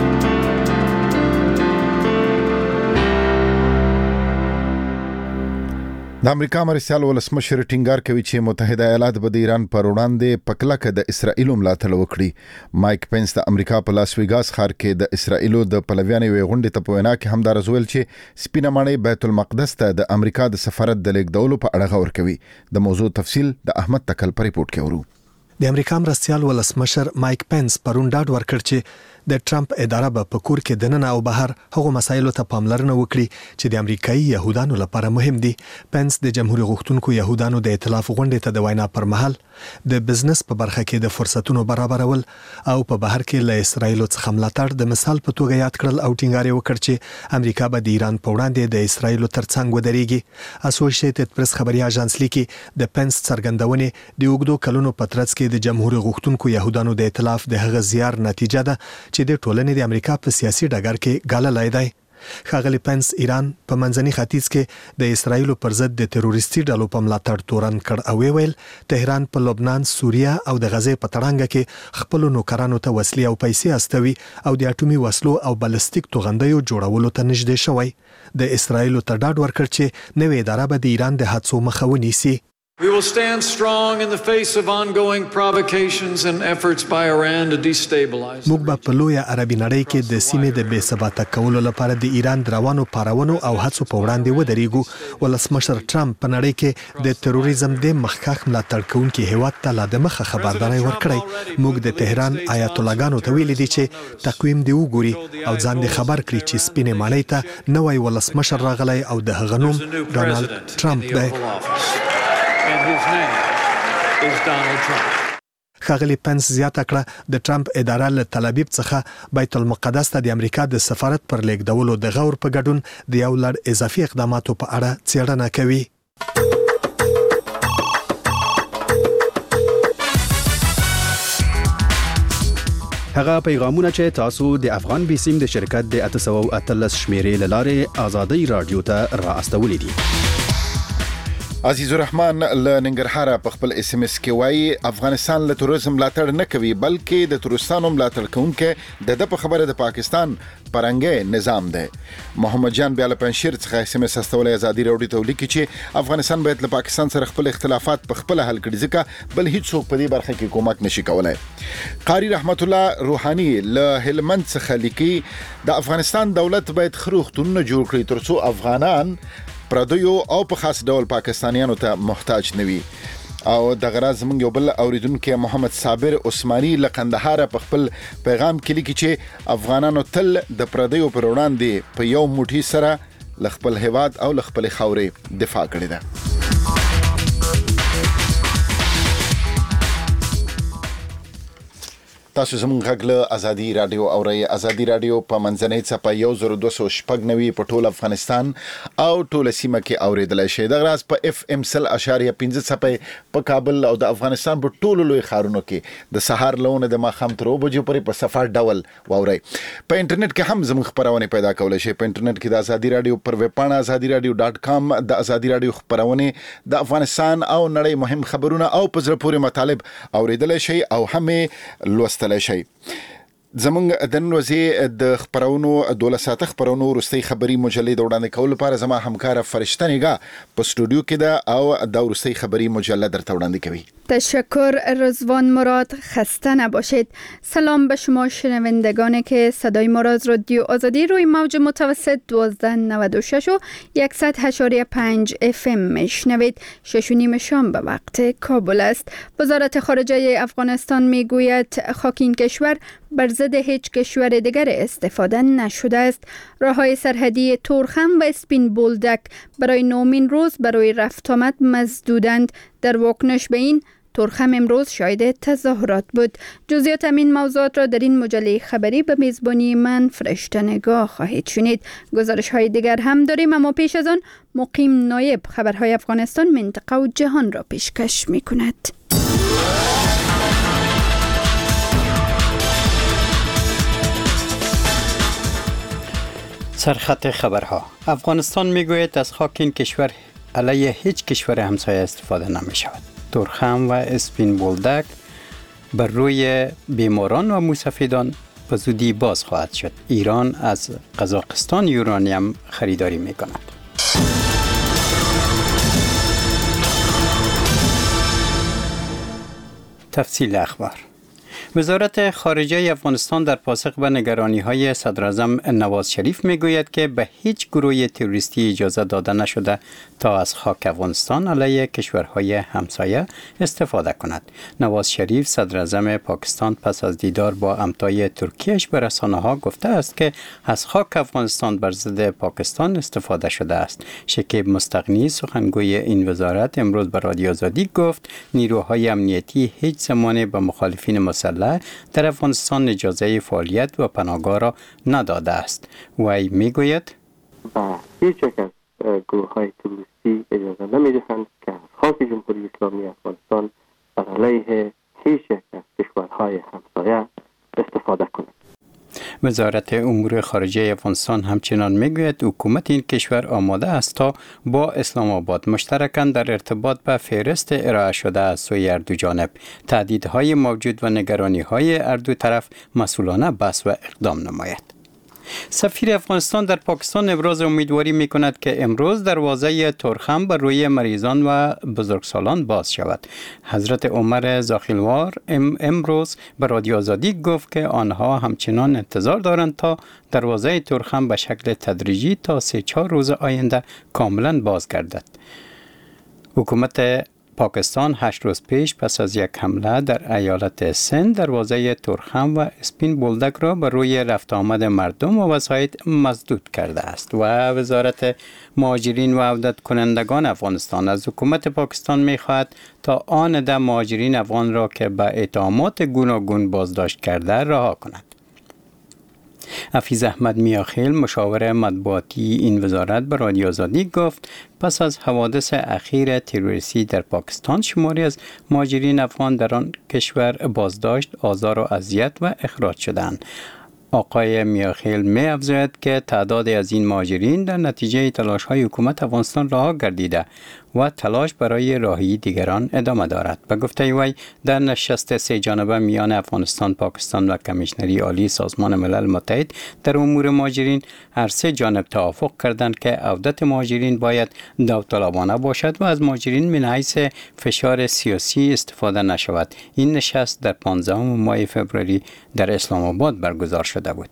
د امریکا مرسیال ولسمشر ټینګار کوي چې متحده ایالات به د ایران پر وړاندې په کلکه د اسرائیل ملاتړ وکړي. مایک پنس د امریکا په لاس ویګاس ښار کې د اسرائیلو د پلویانو یوې غونډې ته په وینا کې همدارس ویل چې سپینه ماڼۍ بیت المقدس ته د امریکا د سفارت د لیږدولو په اړه غور کوي. د موضوع تفصیل د احمد تکل په ریپورت کې ورو. د امریکا مرستیال ولسمشر مایک پنس پرون ډاډ ورکړ چې د ټرمپ اداره به په کور کې دننه او بهر هغو مسایلو ته پاملرنه وکړي چې د امریکایي يهودانو لپاره مهم دي. پنس د جمهوریت غوښتونکو يهودانو د ائتلاف غونډې ته د وینا پر مهال د بزنس په برخه کې د فرصتونو برابرول او په بهر کې له اسرائیل څخه ملاتړ د مثال په توګه یاد کړل او ټینګار وکړ چې امریکا به د ایران په وړاندې د اسرائیل ترڅنګ ودرېږي. اسوسییټډ پریس خبري اژانس لیکي د پنس څرګندونې د وګړو کلونو په ترڅ کې د جمهوریت غوښتونکو يهودانو د ائتلاف د هغه زیار نتیجه ده چې د ټولنې د امریکا په سیاسي ډګر کې ګاللای دی. ښاغلی پنس ایران په منځني ختیځ کې د اسرائیل پر ضد د تروریستي ډلو په ملاتړ تورن کړ او ویل تهران په لبنان، سوریه او د غزې په تړانګه کې خپل نوکرانو ته وسلې او پیسې استوي او د اټومي وسلو او بالستیک توغندیو جوړولو ته نږدې شوی. د اسرائیل ته ډاډ ورکړ چې نوې اداره به د ایران د هڅو مخه ونیسي. We will stand strong in the face of ongoing provocations and efforts by Iran to destabilize. موږ به په لویه عربي نړۍ کې د سیمې د بې ثباته کولو لپاره د ایران د روانو پارونو او هڅو په وړاندې ودرېږو. ولسمشر ټرمپ په نړۍ کې د تروریزم د مخکښ ملاتړ کوونکي هیواد ته لا د مخه خبرداری ورکړی. موږ د تهران آیت الله ګانو ته ویلي دي چې تقویم دی وګوري او ځان دې خبر کړي چې سپینې ماڼۍ ته نوی ولسمشر راغلی او د هغه نوم ډونالد ټرمپ دی. And his name is Donald Trump. ښاغلی پنس زیاته کړه د ټرمپ اداره له تل ابیب څخه بیت المقدس ته د امریکا د سفارت پر لیږدولو د غور په ګډون د یو لړ اضافي اقداماتو په اړه څېړنه کوي. هغه پیغامونه چې تاسو د افغان بیسیم د شرکت د اته سوه اتلس شمیرې لاره آزادی رادیو ته را استولې دي. عزیز الرحمن له ننګرهار په خپل اس ام اس کې وایي افغانستان له تروریزم ملاتړ نه کوي بلکې د تروریستانو ملاتړ کوونکي د د په خبره د پاکستان پرنګي نظام دی. محمد جان بیا له پنځیر څخه اس ام اس استولې ازادي راوړي ته ولیکي چې افغانستان باید له پاکستان سره خپل اختلافات په خپل حل کړي ځکه بل هیڅ څوک په دې برخه کې کومک نشي کولای. قاری رحمت الله روحاني له هلمند څخه لیکي د افغانستان دولت باید خروختونه جوړ کړي ترڅو افغانان پردیو او په خاص ډول پاکستانیانو ته محتاج نوي. او د غراز موږ یو بل اوریدونکو محمد صابر عثماني لقندهار په خپل پیغام کې لیکي چې افغانانو تل د پردیو پر وړاندې په یو موټی سره لخپل هواد او لخپل خاورې دفاع کړې ده. تاسو زموږ غږ له ازادي رادیو اورئ. ازادي رادیو په منځنۍ څپه یو زر دوه سوه شپږ نوي په ټول افغانستان او ټول سیمه کې اوریدلای شئ. د غراز په اف ام سل اشاریه پنځه څپه په کابل او د افغانستان په ټولو لوی ښارونو کې د سهار لونه د ماښام تر اوه بجو پورې په صفر ډول واورئ. په انټرنیټ کې هم زموږ خبرونه پیدا کولای شئ. په انټرنیټ کې د ازادي رادیو پر ویب پاڼه ازادي رادیو ډاټ کام د ازادي رادیو خبرونه د افغانستان او نړۍ مهم خبرونه او په زړه پورې مطالب اوریدلای شئ او هم لوستلای شئ. زمونږ د نن ورځې د خبرونو دوله ساعته خبرونو وروستۍ خبري مجلې د وړاندې کولو لپاره زما همکار فرشته نگاه په استودیو کې ده او د وروستۍ خبري مجله درته وړاندې کوي. تشکر رضوان مراد. خسته نباشید. سلام به شما شنوندگانی که صدای ما را از رادیو آزادی روی موج متوسط دوازده نود و شش و صد و هشت و پنج اف ام میشنوید. شش و نیم شام به وقت کابل است. وزارت خارجه افغانستان میگوید خاک این کشور بر ضد هیچ کشور دیگر استفاده نشده است. راههای سرحدی تورخم و اسپین بولدک برای نومین روز برای رفت آمد مسدودند. در واکنش به این تورخم امروز شاهد تظاهرات بود. جزئیات این موضوعات را در این مجله خبری به میزبانی من فرشته نگاه خواهید شنید. گزارش های دیگر هم داریم اما پیش از آن مقیم نایب خبرهای افغانستان، منطقه و جهان را پیشکش می کند. سرخط خبرها. افغانستان میگوید از خاک این کشور علیه هیچ کشور همسایه استفاده نمی شود. تورخم و اسپین بولدک بر روی بیماران و موسفیدان به زودی باز خواهد شد. ایران از قزاقستان یورانیم خریداری می کند. تفصیل اخبار. وزارت خارجه افغانستان در پاسخ به نگرانی‌های صدراعظم نواز شریف میگوید که به هیچ گروه تروریستی اجازه داده نشده تا از خاک افغانستان علیه کشورهای همسایه استفاده کند. نواز شریف صدراعظم پاکستان پس از دیدار با همتای ترکیه‌اش به رسانه‌ها گفته است که از خاک افغانستان بر ضد پاکستان استفاده شده است. شکیب مستغنی سخنگوی این وزارت امروز به رادیو آزادی گفت نیروهای امنیتی هیچ زمانی به مخالفین مسلح در افغانستان اجازه فعالیت و پناهگاه را نداده است. وی میگوید با هیچ یک از گروه های تروریستی اجازه نمیدهند که از خاک جمهوری اسلامی افغانستان بر علیه هیچ یک از کشورهای همسایه استفاده کنند. وزارت امور خارجه افغانستان همچنان میگوید حکومت این کشور آماده است تا با اسلام آباد مشترکاً در ارتباط به فهرست ارائه شده از سوی هر دو جانب تهدیدهای موجود و نگرانی‌های هر دو طرف مسئولانه بحث و اقدام نماید. سفیر افغانستان در پاکستان ابراز امیدواری می کند که امروز دروازه تورخم بر روی مریضان و بزرگسالان باز شود. حضرت عمر زاخیلوار ام امروز به رادیو آزادی گفت که آنها همچنان انتظار دارند تا دروازه تورخم به شکل تدریجی تا سه چهار روز آینده کاملا باز گردد. حکومت پاکستان هشت روز پیش پس از یک حمله در ایالت سند دروازه تورخم و اسپین بولدک را بر روی رفت آمد مردم و وسایط مسدود کرده است و وزارت مهاجرین و عودت کنندگان افغانستان از حکومت پاکستان می خواهد تا آن عده مهاجرین افغان را که به اتهامات گوناگون بازداشت کرده رها کند. حفیظ احمد میاخیل مشاور مطبوعاتی این وزارت به رادیو آزادی گفت پس از حوادث اخیر تروریستی در پاکستان شماری از مهاجرین افغان در آن کشور بازداشت، آزار و اذیت و اخراج شدند. آقای میاخیل می افزاید که تعداد از این مهاجرین در نتیجه تلاش‌های حکومت افغانستان رها گردیده و تلاش برای راهی دیگران ادامه دارد. به گفته وی در نشست سه جانبه میان افغانستان، پاکستان و کمیشنری عالی سازمان ملل متحد در امور مهاجرین هر سه جانب توافق کردند که عودت مهاجرین باید داوطلبانه باشد و از مهاجرین من حیث فشار سیاسی استفاده نشود. این نشست در پانزدهم ماه فوریه در اسلام آباد برگزار شده بود.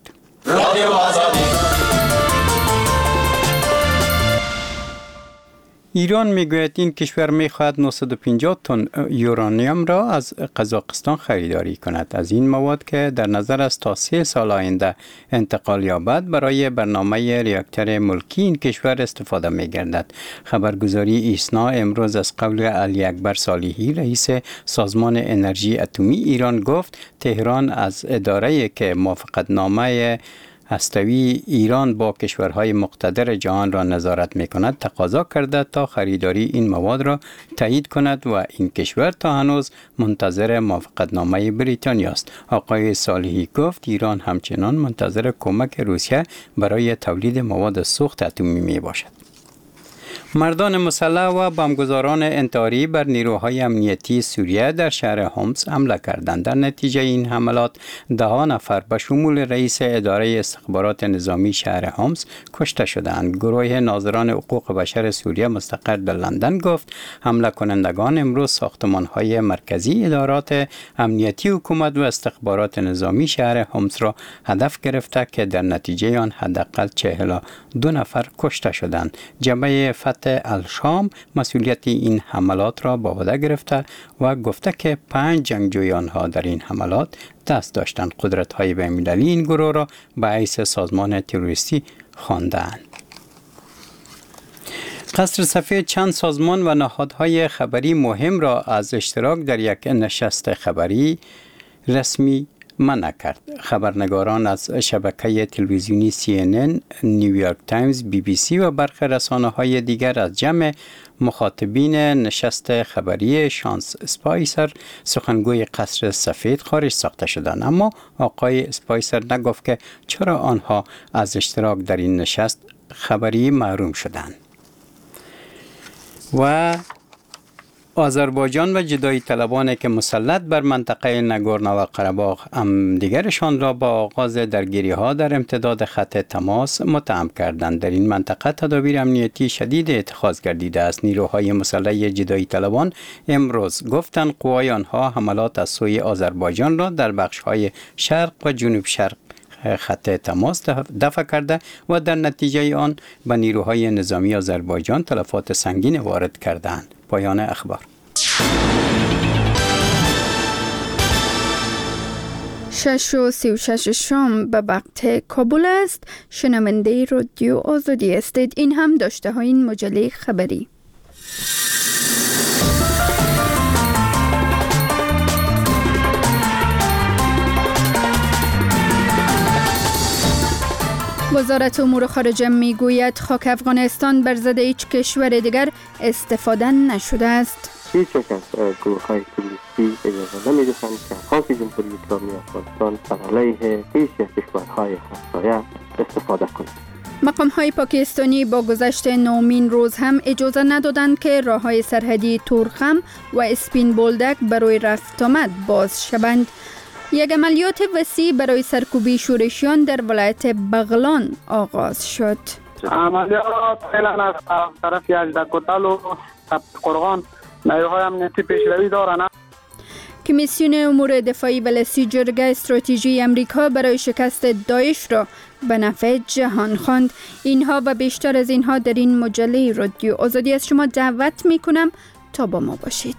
ایران میگوید این کشور میخواهد نهصد و پنجاه تن یورانیوم را از قزاقستان خریداری کند. از این مواد که در نظر است تا سه سال آینده انتقال یابد برای برنامه ریاکتور ملکی این کشور استفاده میگردد. خبرگزاری ایسنا امروز از قول علی اکبر صالحی رئیس سازمان انرژی اتمی ایران گفت تهران از اداره‌ای که موافقتنامه هسته‌ای ایران با کشورهای مقتدر جهان را نظارت می‌کند تقاضا کرده تا خریداری این مواد را تایید کند و این کشور تا هنوز منتظر موافقتنامه بریتانیا است. آقای صالحی گفت ایران همچنان منتظر کمک روسیه برای تولید مواد سوخت اتمی میباشد. مردان مسلح و بمبگذاران انتحاری بر نیروهای امنیتی سوریه در شهر حمص حمله کردند. در نتیجه این حملات ده ها نفر به شمول رئیس اداره استخبارات نظامی شهر حمص کشته شدند. گروه ناظران حقوق بشر سوریه مستقر در لندن گفت حمله کنندگان امروز ساختمان‌های مرکزی ادارات امنیتی حکومت و استخبارات نظامی شهر حمص را هدف گرفته که در نتیجه آن حداقل چهل و دو نفر کشته شدند. جبهه فتح الشام مسئولیت این حملات را به عهده گرفته و گفته که پنج جنگجوی آنها در این حملات دست داشتند. قدرت‌های بین‌المللی این گروه را به حیث سازمان تروریستی خواندند. قصر سفید چند سازمان و نهادهای خبری مهم را از اشتراک در یک نشست خبری رسمی منع کرد. خبرنگاران از شبکه تلویزیونی سی ان ان، نیویورک تایمز، بی بی سی و برخی رسانه‌های دیگر از جمع مخاطبین نشست خبری شانس اسپایسر سخنگوی قصر سفید خارج ساخته شدند، اما آقای اسپایسر نگفت که چرا آنها از اشتراک در این نشست خبری محروم شدند. و آذربایجان و جدایی طلبانی که مسلط بر منطقه ناگورنو قره‌باغ هم دیگرشان را با آغاز درگیری ها در امتداد خط تماس متهم کردند. در این منطقه تدابیر امنیتی شدید اتخاذ گردیده است. نیروهای مسلح جدایی طلبان امروز گفتند قوای آنها حملات از سوی آذربایجان را در بخش های شرق و جنوب شرق خط تماس دفع کرده و در نتیجه آن به نیروهای نظامی آذربایجان تلفات سنگین وارد کردند. پایان اخبار. شش و سی و شش شام به وقت کابل است. شنونده رادیو آزادی استید. این هم داشته های این مجله خبری. وزارت امور خارجه میگوید خاک افغانستان بر ضد هیچ کشور دیگر استفاده نشده است. هیچ یک از گروه‌های تروریستی اجازه نمی‌دهند که خاک جمهوری اسلامی افغانستان بر علیه هیچ یک کشورهای همسایه استفاده کنند. مقام‌های پاکستانی با گذشت نومین روز هم اجازه ندادند که راه‌های سرحدی تورخم و اسپین بولدک برای رفت آمد باز شوند. یک عملیات وسیع برای سرکوبی شورشیان در ولایت بغلان آغاز شد. عملیات فعلا از طرف یزدکوتل و قرغان نیروهای امنیتی پیشروی دارند. کمیسیون امور دفاعی ولسی جرگه استراتژی امریکا برای شکست داعش را به نفع جهان خواند. اینها و بیشتر از اینها در این مجله رادیو آزادی از شما دعوت می کنم تا با ما باشید.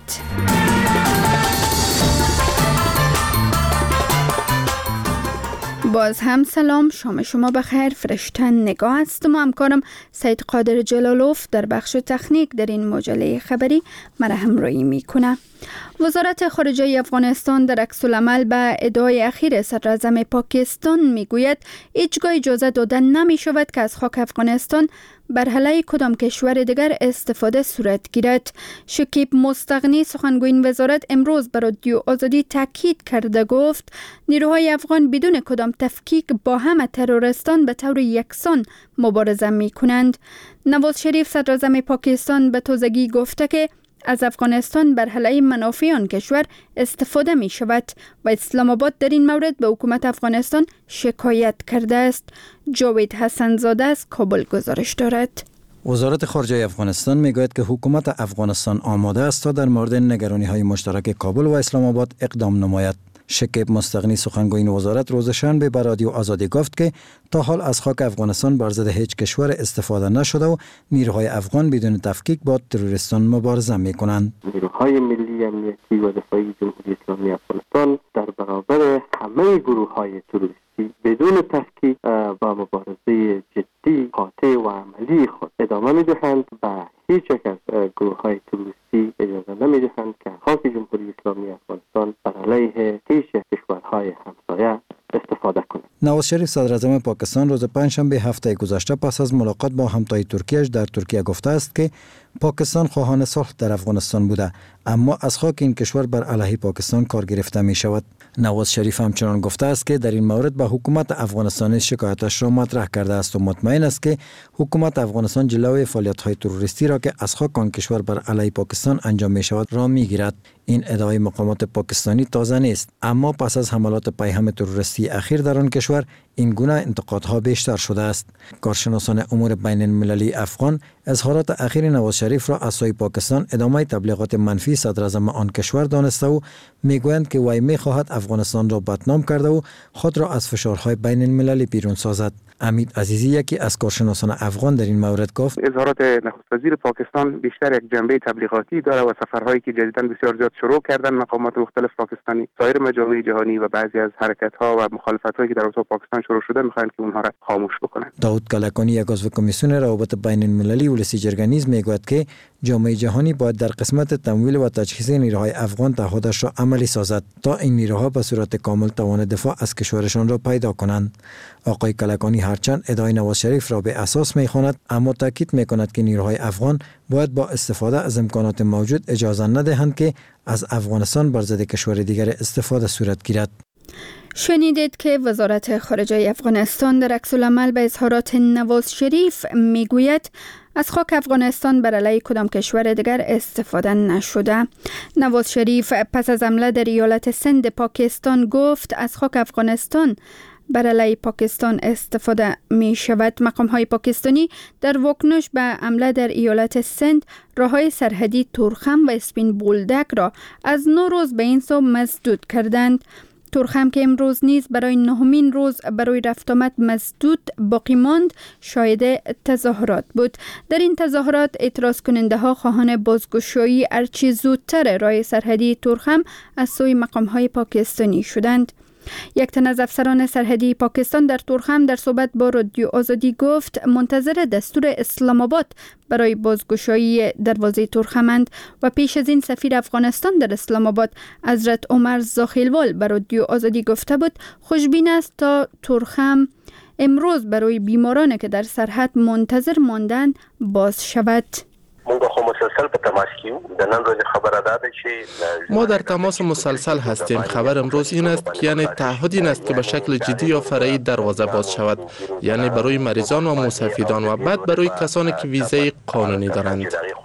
باز هم سلام، شام شما بخیر. فرشتن نگاه هستم و همکارم سید قادر جلالوف در بخش تکنیک در این مجله خبری مرا همراهی میکنه. وزارت خارجه افغانستان در عکس العمل به ادعای اخیر صدراعظم پاکستان میگوید هیچگاه اجازه داده نمی شود که از خاک افغانستان بر علیه کدام کشور دیگر استفاده صورت گیرد. شکیب مستغنی سخنگوی این وزارت امروز بر رادیو آزادی تاکید کرده گفت نیروهای افغان بدون کدام تفکیک با همه ترورستان به طور یکسان مبارزه می کنند. نواز شریف صدراعظم پاکستان به تازگی گفته که از افغانستان بر علیه منافع آن کشور استفاده می شود و اسلام آباد در این مورد به حکومت افغانستان شکایت کرده است. جاوید حسن زاده از کابل گزارش دارد. وزارت خارجه افغانستان میگوید که حکومت افغانستان آماده است تا در مورد نگرانی های مشترک کابل و اسلام آباد اقدام نماید. شکیب مستغنی سخنگوی وزارت روز شنبه به رادیو آزادی گفت که تا حال از خاک افغانستان بر ضد هیچ کشور استفاده نشده و نیروهای افغان بدون تفکیک با تروریستان مبارزه میکنند. نیروهای ملی امنیتی و دفاعی جمهوری اسلامی افغانستان در برابر همه گروه‌های تروریستی بدون تفکیک با مبارزه جدی، قاطع و عملی خود ادامه می‌دهند و هیچ یک از گروه‌های تروریستی اجازه نمی‌دهند که خاک جمهوری اسلامی افغانستان بر علیه هیچ یک کشورهای همسایه استفاده کنند. نواز شریف صدر اعظم پاکستان روز پنجشنبه هفته گذشته پس از ملاقات با همتای ترکیه‌اش در ترکیه گفته است که پاکستان خواهان صلح در افغانستان بوده، اما از خاک این کشور بر علیه پاکستان کار گرفته می شود. نواز شریف همچنان گفته است که در این مورد به حکومت افغانستان شکایتش را مطرح کرده است و مطمئن است که حکومت افغانستان جلوی فعالیت‌های تروریستی را که از خاک آن کشور بر علیه پاکستان انجام می شود را می گیرد. این ادعای مقامات پاکستانی تازه نیست، اما پس از حملات پیهم تروریستی اخیر در آن کشور این گونه انتقادها بیشتر شده است. کارشناسان امور بین المللی افغان اظهارات اخیر نواز شریف را از سوی پاکستان ادامه تبلیغات منفی صدر اعظم آن کشور دانسته و میگویند که وی میخواهد افغانستان را بدنام کرده و خود را از فشارهای بین المللی بیرون سازد. امید عزیزی یکی از کارشناسان افغان در این مورد گفت اظهارات نخست وزیر پاکستان بیشتر یک جنبه تبلیغاتی داره و سفرهایی که جدیداً بسیار زیاد شروع کردن مقامات مختلف پاکستانی، سایر مجامع جهانی و بعضی از حرکت‌ها و مخالفت‌هایی که در رابطه با پاکستان شروع شده می‌خواهند که اونها را خاموش بکنند. داود کلکانی یک عضو کمیسیون روابط بین المللی ولسی جرگه نیز میگوید که جامعه جهانی باید در قسمت تمویل و تجهیز نیروهای افغان تعهدش را عملی سازد تا این نیروها به صورت کامل توان دفاع از کشورشان را پیدا کنند. آقای کلکانی هرچند ادعای نواز شریف را به اساس می‌خواند، اما تاکید می‌کند که نیروهای افغان باید با استفاده از امکانات موجود اجازه ندهند که از افغانستان بر ضد کشور دیگر استفاده صورت گیرد. شنیدید که وزارت خارجه افغانستان در عکس‌العمل به اظهارات نواز شریف میگوید از خاک افغانستان بر علیه کدام کشور دیگر استفاده نشده. نواز شریف پس از حمله در ایالت سند پاکستان گفت از خاک افغانستان بر علیه پاکستان استفاده می شود. مقام های پاکستانی در واکنش به حمله در ایالت سند راههای سرحدی تورخم و اسپین بولدک را از نو روز به این سو مسدود کردند. تورخم که امروز نیز برای نهمین روز برای رفت آمد مسدود باقی ماند شاهد تظاهرات بود. در این تظاهرات اعتراض کننده ها خواهان بازگشایی هرچه زودتر راه سرحدی تورخم از سوی مقام های پاکستانی شدند. یک تن از افسران سرحدی پاکستان در تورخم در صحبت با رادیو آزادی گفت منتظر دستور اسلام آباد برای بازگشایی دروازه تورخمند و پیش از این سفیر افغانستان در اسلام آباد حضرت عمر زاخیلوال به رادیو آزادی گفته بود خوشبین است تا تورخم امروز برای بیمارانی که در سرحد منتظر ماندن باز شود. ما در تماس مسلسل هستیم. خبر امروز این است که یعنی تعهد این است که به شکل جدی یا فرعی دروازه باز شود، یعنی برای مریضان و مستفیدان و بعد برای کسانی که ویزای قانونی دارند.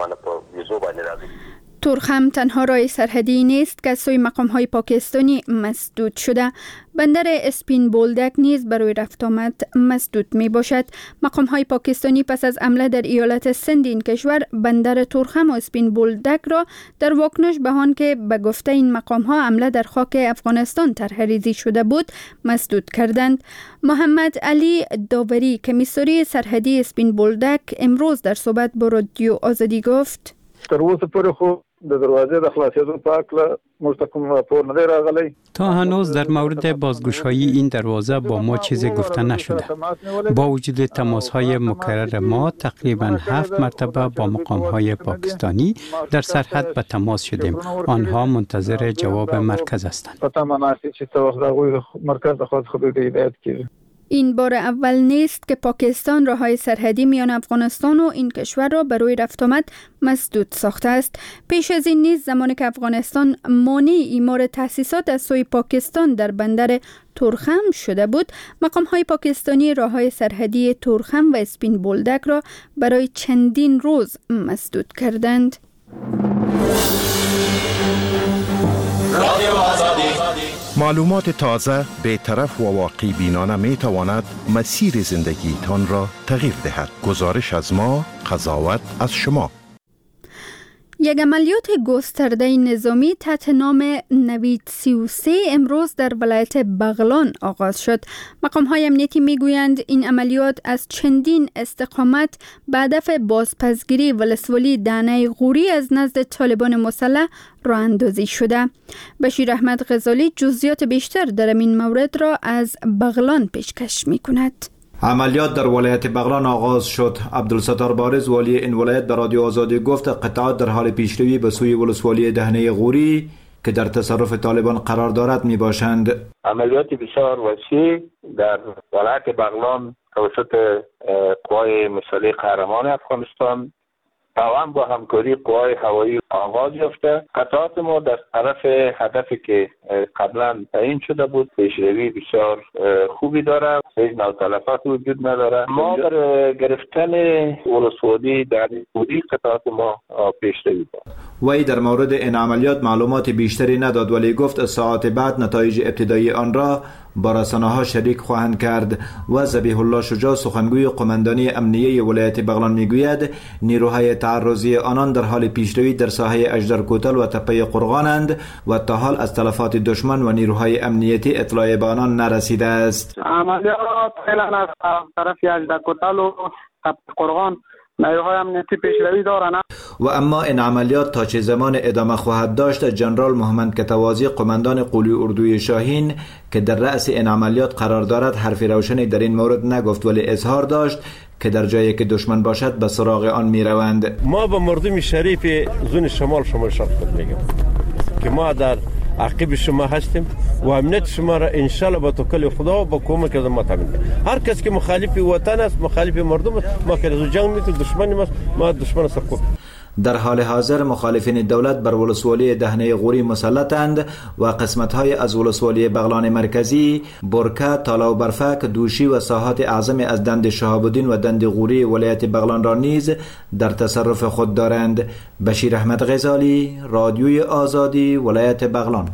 تورخم تنها راه سرحدی نیست که سوی مقام های پاکستانی مسدود شده. بندر اسپین بولدک نیز برای رفت آمد مسدود می باشد. مقام های پاکستانی پس از حمله در ایالت سند این کشور بندر تورخم و اسپین بولدک را در واکنش به آن که به گفته این مقام ها حمله در خاک افغانستان طرح‌ریزی شده بود مسدود کردند. محمد علی داوری کمیساری سرحدی اسپین بولدک امروز در صحبت با رادیو آزادی گفت تر اوسه پورې خو د دروازې د خلاصېدو په هکله موږ ته کوم راپور نه دی راغلی. تا هنوز در مورد بازگشایی این دروازه با ما چیزی گفته نشده. با وجود تماس‌های مکرر ما تقریباً هفت مرتبه با مقام‌های پاکستانی در سرحد به تماس شدیم. آنها منتظر جواب مرکز هستند. این بار اول نیست که پاکستان راههای سرحدی میان افغانستان و این کشور را برای رفت آمد مسدود ساخته است. پیش از این نیز زمانی که افغانستان مانع ایمار تأسیسات از سوی پاکستان در بندر تورخم شده بود، مقام های پاکستانی راههای سرحدی تورخم و اسپین بولدک را برای چندین روز مسدود کردند. معلومات تازه، بی‌طرف و واقع بینانه می تواند مسیر زندگی تان را تغییر دهد. گزارش از ما، قضاوت از شما. یک عملیات گسترده نظامی تحت نام نوید سی و سه امروز در ولایت بغلان آغاز شد. مقام‌های امنیتی میگویند این عملیات از چندین استقامت به هدف بازپسگیری ولسوالی دانه غوری از نزد طالبان مسلح راه اندازی شده. بشیر احمد غزالی جزئیات بیشتر در این مورد را از بغلان پیشکش می‌کند. عملیات در ولایت بغلان آغاز شد. عبدالستار بارز والی این ولایت به رادیو آزادی گفت قطعات در حال پیشروی به سوی ولسوالی دهنه غوری که در تصرف طالبان قرار دارد می باشند. عملیات بسیار وسیع در ولایت بغلان توسط قوای مسلح قهرمان افغانستان توان با همکاری قوای هوایی آغاز یافته. قطعات ما در طرف هدفی که قبلا تعیین شده بود پیشروی بسیار خوبی داره، هیچ نوع تلفات وجود نداره. ما در گرفتن ولسوالی در حدود قطعات ما پیشروی داریم. وی در مورد این عملیات معلومات بیشتری نداد ولی گفت ساعت بعد نتایج ابتدایی آن را با رسانه‌ها شریک خواهند کرد. و ذبیح الله شجاع سخنگوی قماندانی امنیه ولایت بغلان میگوید نیروهای تعرضی آنان در حال پیشروی در ساحه اژدرکوتل و تپه قرغانند و تا حال از تلفات دشمن و نیروهای امنیتی اطلاع به آنان نرسیده است. عملیات فعلا از طرف اژدرکوتل و تپه قرغان نیروهای امنیتی پیشروی دارند. و اما این عملیات تا چه زمان ادامه خواهد داشت جنرال محمد کتوازی قماندان قولی اردوی شاهین که در رأس این عملیات قرار دارد حرف روشنی در این مورد نگفت ولی اظهار داشت که در جایی که دشمن باشد به سراغ آن می روند. ما با مردم شریف زون شمال شمال شرق میگم که ما در عقب شما هستیم و امنیت شما را انشالله با توکل خدا و با کمک از ما تامین کنیم. هر کس که مخالف وطن است مخالف مردم است ما که از جنگ میتونیم دشمنی است ما دشمن سرکوب. در حال حاضر مخالفین دولت بر ولسوالی دهنه غوری مسلطند و قسمت‌های از ولسوالی بغلان مرکزی، برکه، تالا و برفک، دوشی و ساحات اعظم از دند شهاب الدین و دند غوری ولایت بغلان را نیز در تصرف خود دارند. بشیر احمد غزالی، رادیوی آزادی، ولایت بغلان.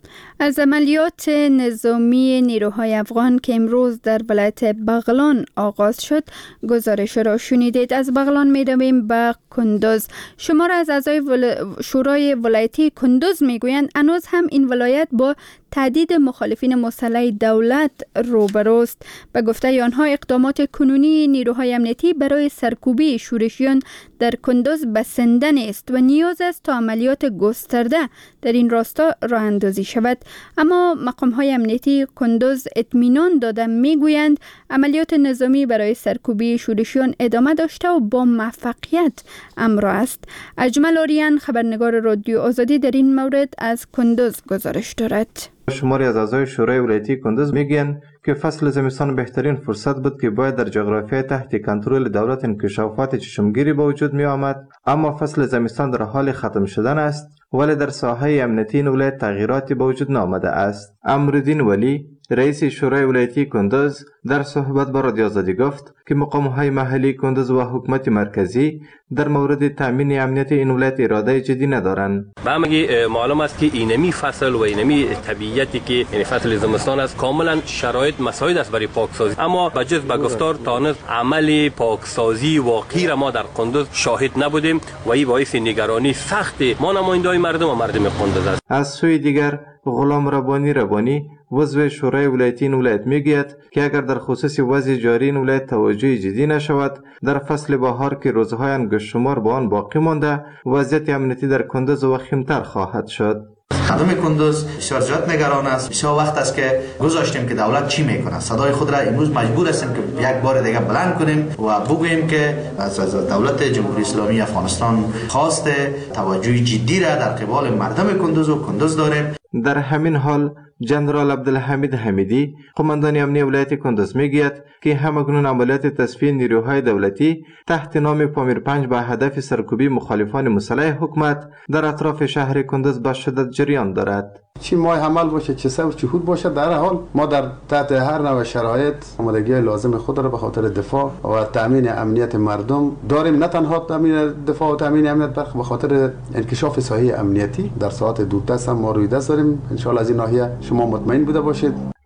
از عملیات نظامی نیروهای افغان که امروز در ولایت بغلان آغاز شد گزارش را شنیدید. از بغلان می رویم به کندوز. شمار از اعضای ول... شورای ولایتی کندوز می گویند هنوز هم این ولایت با تهدید مخالفین مسلح دولت روبروست. به گفته آنها اقدامات کنونی نیروهای امنیتی برای سرکوبی شورشیان در کندوز بسنده نیست و نیاز است تا عملیات گسترده در این راستا راه اندازی شود. اما مقام‌های امنیتی کندوز اطمینان داده میگویند عملیات نظامی برای سرکوبی شورشیان ادامه داشته و با موفقیت امر است. اجمل آریان خبرنگار رادیو آزادی در این مورد از کندوز گزارش دارد. شماری از اعضای شورای ولایتی کندوز میگن که فصل زمستان بهترین فرصت بود که باید در جغرافیای تحت کنترل دولت انکشافات چشمگیری به وجود می آمد، اما فصل زمستان در حال ختم شدن است ولی در ساحه امنیتی ولایت تغییراتی به وجود نآمده است. امرالدین ولی رئیس شورای ولایتی کندوز در صحبت با رادیو آزادی گفت که مقام‌های محلی کندوز و حکومت مرکزی در مورد تامین امنیت این ولایت اراده جدی ندارند. با مگی معلوم است که اینمی فصل و اینمی طبیعتی که یعنی فصل زمستان است کاملا شرایط مساعد است برای پاکسازی، اما به جز به گفتار تانست عمل پاکسازی واقعی را ما در کندوز شاهد نبودیم و این باعث نگرانی سخت ما نماینده‌های مردم و مردم کندوز است. از سوی دیگر غلام ربانی ربانی عضو شورای ولایتی این ولایت میگوید که اگر در خصوص وضع جاری این ولایت توجه جدی نشود در فصل بهار که روزهای انگشت شمار با آن باقی مانده وضعیت امنیتی در کندوز وخیمتر خواهد شد. خدمه کندوز بسیار زیاد نگران است. بسیار وقت است که گذاشتیم که دولت چی میکنه. صدای خود را امروز مجبور هستیم که یک بار دیگه بلند کنیم و بگوییم که از دولت جمهوری اسلامی افغانستان خواست توجه جدی را در قبال مردم کندوز و کندوز داریم. در همین حال جنرال عبدالحمید حمیدی قماندان امنیه ولایت کندوز میگوید که همکنون عملیات تصفیه نیروهای دولتی تحت نام پامیر پنج به هدف سرکوبی مخالفان مسلح حکومت در اطراف شهر کندوز به شدت جریان دارد. چی ماه عمل باشه چه سر چهود باشه در حال ما در تحت هر نوع شرایط آمادگی لازم خود را به خاطر دفاع و تامین امنیت مردم داریم، نه تنها تامین دفاع و تامین امنیت بلکه به خاطر انکشاف ساحه امنیتی در ساعات دودرس هم ما روی دست داریم. ان شاء الله از این ناحیه شما مطمئن بوده باشید.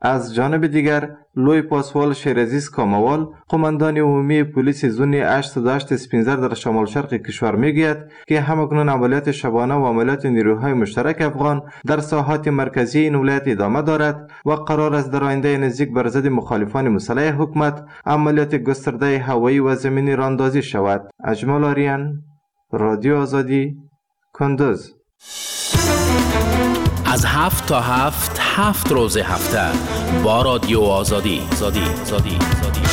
از جانب دیگر لوی پاسوال شیرعزیز کاموال قماندان عمومی پلیس زون هشت داشت اسپینزر در شمال شرق کشور میگوید که همکنون عملیات شبانه و عملیات نیروهای مشترک افغان در ساحات مرکزی این ولایت ادامه دارد و قرار است در آینده نزدیک بر ضد مخالفان مسلح حکومت عملیات گسترده هوایی و زمینی راندازی شود. اجمال آریان، رادیو آزادی، کندوز. از هفت تا هفت هفت روز هفته با رادیو آزادی زادی زادی زادی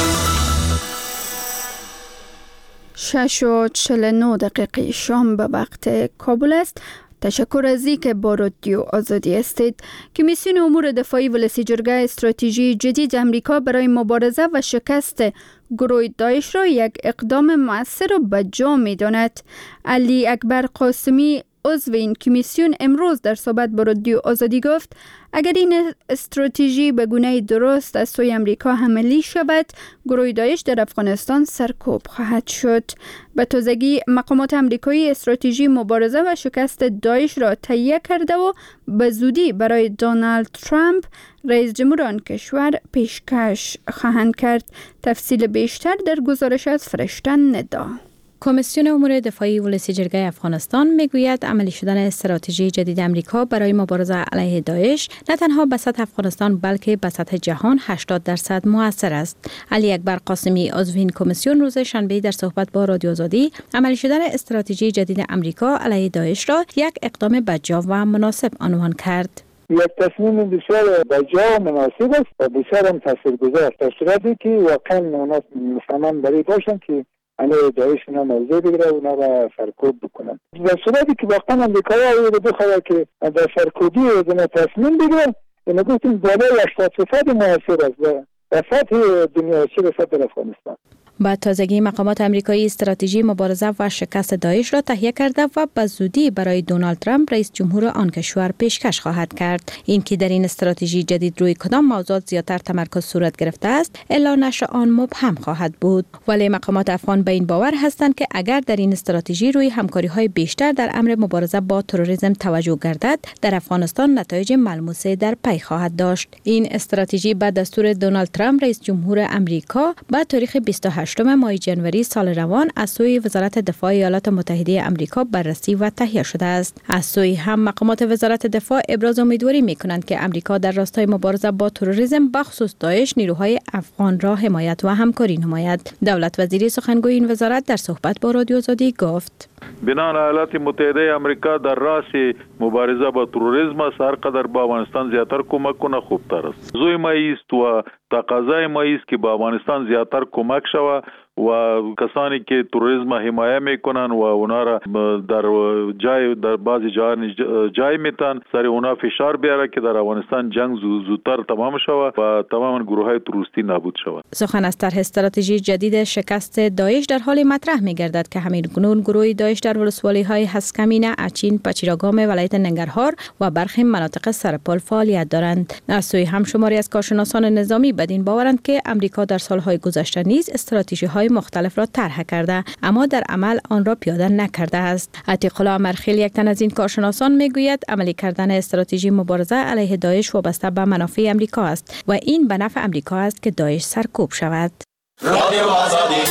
شش و چهل و نه دقیقه شام به وقت کابل است. تشکر از اینکه با رادیو آزادی هستید. کمیسیون امور دفاعی ولسی جرگه استراتژی جدید امریکا برای مبارزه و شکست گروه داعش را یک اقدام مؤثر و بجا می داند. علی اکبر قاسمی عضو این کمیسیون امروز در صحبت با رادیو آزادی گفت اگر این استراتژی به گونه درست از سوی امریکا عملی شود، گروه داعش در افغانستان سرکوب خواهد شد. به تازگی مقامات امریکایی استراتژی مبارزه و شکست داعش را تهیه کرده و به زودی برای دونالد ترامپ رئیس جمهور آن کشور پیشکش خواهند کرد. تفصیل بیشتر در گزارش از فرشته ندا. کمیسیون امور دفاعی ولسی جرگه افغانستان میگوید عملی شدن استراتژی جدید امریکا برای مبارزه علیه داعش نه تنها به سطح افغانستان بلکه به سطح جهان هشتاد درصد مؤثر است. علی اکبر قاسمی عضو این کمیسیون روز شنبه در صحبت با رادیو آزادی عملی شدن استراتژی جدید امریکا علیه داعش را یک اقدام بجا و مناسب عنوان کرد. یک تصمیم بسیار بجا و مناسب است و بسیار هم تاثیرگذار در صورتی که واقعا اونا مصمم برای باشن که علیه داعش اینا موضع بگیره و اونا را سرکوب بکنن. در صورتی که واقعا امریکایی رو بخواه که در سرکوبی اینا تصمیم بگیره، اینا گفتیم بالای هشتاد درصد مؤثر است در سطح دنیا چه رسد در افغانستان. با تازگی مقامات امریکایی استراتژی مبارزه و شکست داعش را تهیه کرده و به زودی برای دونالد ترامپ رئیس جمهور آن کشور پیشکش خواهد کرد. این که در این استراتژی جدید روی کدام موضوعات زیادتر تمرکز صورت گرفته است اعلان نشه آن مبهم خواهد بود. ولی مقامات افغان به این باور هستند که اگر در این استراتژی روی همکاری‌های بیشتر در امر مبارزه با تروریسم توجه گردد، در افغانستان نتایج ملموسه در پی خواهد داشت. این استراتژی به دستور دونالد ترامپ رئیس جمهور امریکا با تاریخ بیست و هشت ماه جنوری سال روان از سوی وزارت دفاع ایالات متحده امریکا بررسی و تهیه شده است. از سوی هم مقامات وزارت دفاع ابراز امیدواری می‌کنند که امریکا در راستای مبارزه با تروریسم بخصوص داعش نیروهای افغان را حمایت و همکاری نماید. دولت وزیری سخنگوی این وزارت در صحبت با رادیو آزادی گفت: بنان ایالات متحده امریکا در راه مبارزه با تروریسم است، هر قدر به افغانستان زیاتر کمک کنه خوبتر است. زوی ما است و تقاضای ما است که به افغانستان زیاتر کمک شود و کسانی که تروریسم حمایت میکنن و اونا را در جای در بعضی جای جای میتن سر اونا فشار بیاره که در افغانستان جنگ زودتر تمام شود و تمام گروه‌های تروریستی نابود شود. سخن از طرح استراتژی جدید شکست داعش در حال مطرح میگردد که همین گونه گروه داعش در ولسوالی‌های هسکمینه، اچین، پچیراگام ولایت ننگرهار و برخی مناطق سرپل فعالیت دارند. از سوی هم شماری از کارشناسان نظامی بدین باورند که امریکا در سالهای گذشته نیز استراتژی‌های مختلف را طرح کرده اما در عمل آن را پیاده نکرده است. عتیق الله مرخیل یک تن از این کارشناسان میگوید عملی کردن استراتژی مبارزه علیه داعش وابسته به منافع امریکا است و این به نفع امریکا است که داعش سرکوب شود. رادیو آزادی.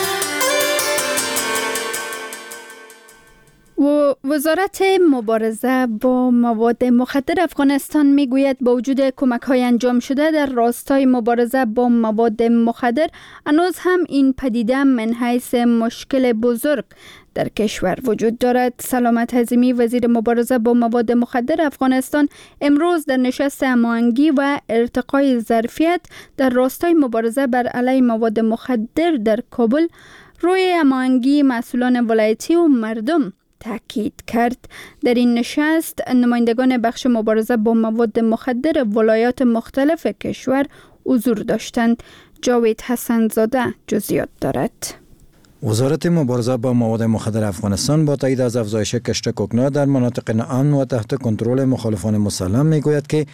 و وزارت مبارزه با مواد مخدر افغانستان میگوید با وجود کمک‌های انجام شده در راستای مبارزه با مواد مخدر، هنوز هم این پدیده من حیث مشکل بزرگ در کشور وجود دارد. سلامت حزیمی وزیر مبارزه با مواد مخدر افغانستان امروز در نشست هماهنگی و ارتقای ظرفیت در راستای مبارزه بر علیه مواد مخدر در کابل روی هماهنگی مسئولان ولایتی و مردم تاکید کرد. در این نشست نمایندگان بخش مبارزه با مواد مخدر ولایات مختلف کشور حضور داشتند. جاوید حسن زاده جزئیات دارد. وزارت مبارزه با مواد مخدر افغانستان با تایید از افزایش کشت کوکنا در مناطق ناامن و تحت کنترل مخالفان مسلح میگوید که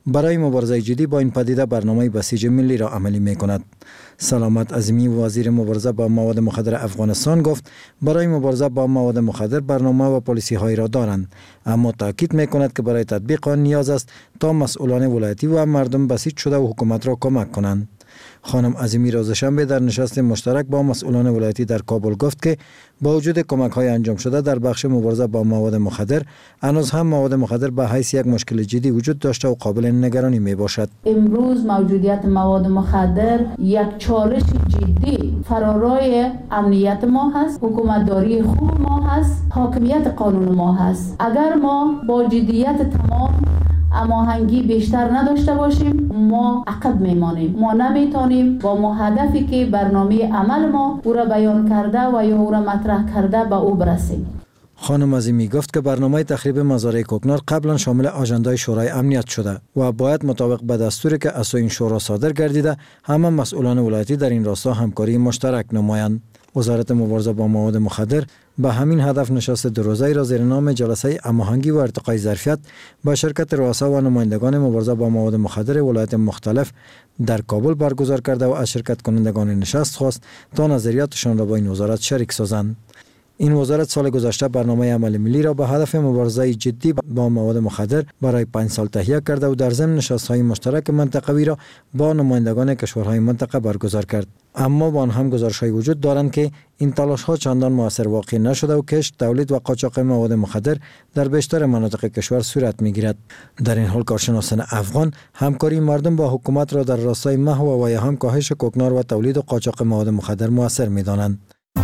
برای مبارزه جدی با این پدیده برنامه بسیج ملی را عملی می کند. سلامت عظیمی وزیر مبارزه با مواد مخدر افغانستان گفت برای مبارزه با مواد مخدر برنامه و پالیسی های را دارند، اما تاکید می کند که برای تطبیق آن نیاز است تا مسئولان ولایتی و مردم بسیج شده و حکومت را کمک کنند. خانم عظیمی روز شنبه در نشست مشترک با مسئولان ولایتی در کابل گفت که با وجود کمک های انجام شده در بخش مبارزه با مواد مخدر، هنوز هم مواد مخدر به حیث یک مشکل جدی وجود داشته و قابل نگرانی می باشد. امروز موجودیت مواد مخدر یک چالش جدی فرارای امنیت ما هست، حکومتداری خوب ما هست، حاکمیت قانون ما هست. اگر ما با جدیت تمام هماهنگی بیشتر نداشته باشیم، ما عقب میمانیم. ما نمیتونیم با ما هدفی که برنامه عمل ما او را بیان کرده و یا او را مطرح کرده به او برسیم. خانم عظیمی گفت که برنامه تخریب مزارع کوکنار قبلا شامل آژندای شورای امنیت شده و باید مطابق به دستوری که از این شورا صادر گردیده همه مسئولان ولایتی در این راستا همکاری مشترک نمایند. وزارت مبارزه با مواد مخدر به همین هدف نشست دو روزه را زیر نام جلسه هماهنگی و ارتقای ظرفیت با شرکت رؤسا و نمایندگان مبارزه با مواد مخدر ولایت مختلف در کابل برگزار کرده و از شرکت کنندگان نشست خواست تا نظریاتشان را با این وزارت شریک سازند. این وزارت سال گذشته برنامه عمل ملی را به هدف مبارزه جدی با مواد مخدر برای پنج سال تهیه کرده و در ضمن نشست‌های مشترک منطقوی را با نمایندگان کشورهای منطقه برگزار کرد. اما با آن هم گزارش‌های وجود دارند که این تلاش‌ها چندان مؤثر واقع نشده و کشت، تولید و قاچاق مواد مخدر در بیشتر مناطق کشور صورت می‌گیرد. در این حال کارشناسان افغان همکاری مردم با حکومت را در راستای محو و یا هم کاهش کوکنار و تولید و قاچاق مواد مخدر مؤثر می‌دانند.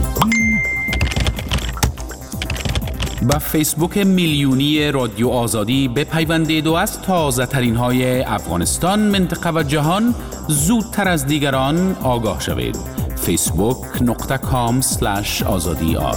با فیسبوک میلیونی رادیو آزادی بپیوندید و از تازه ترین های افغانستان، منطقه و جهان زودتر از دیگران آگاه شوید. فیسبوک نقطه کام سلش آزادی آر.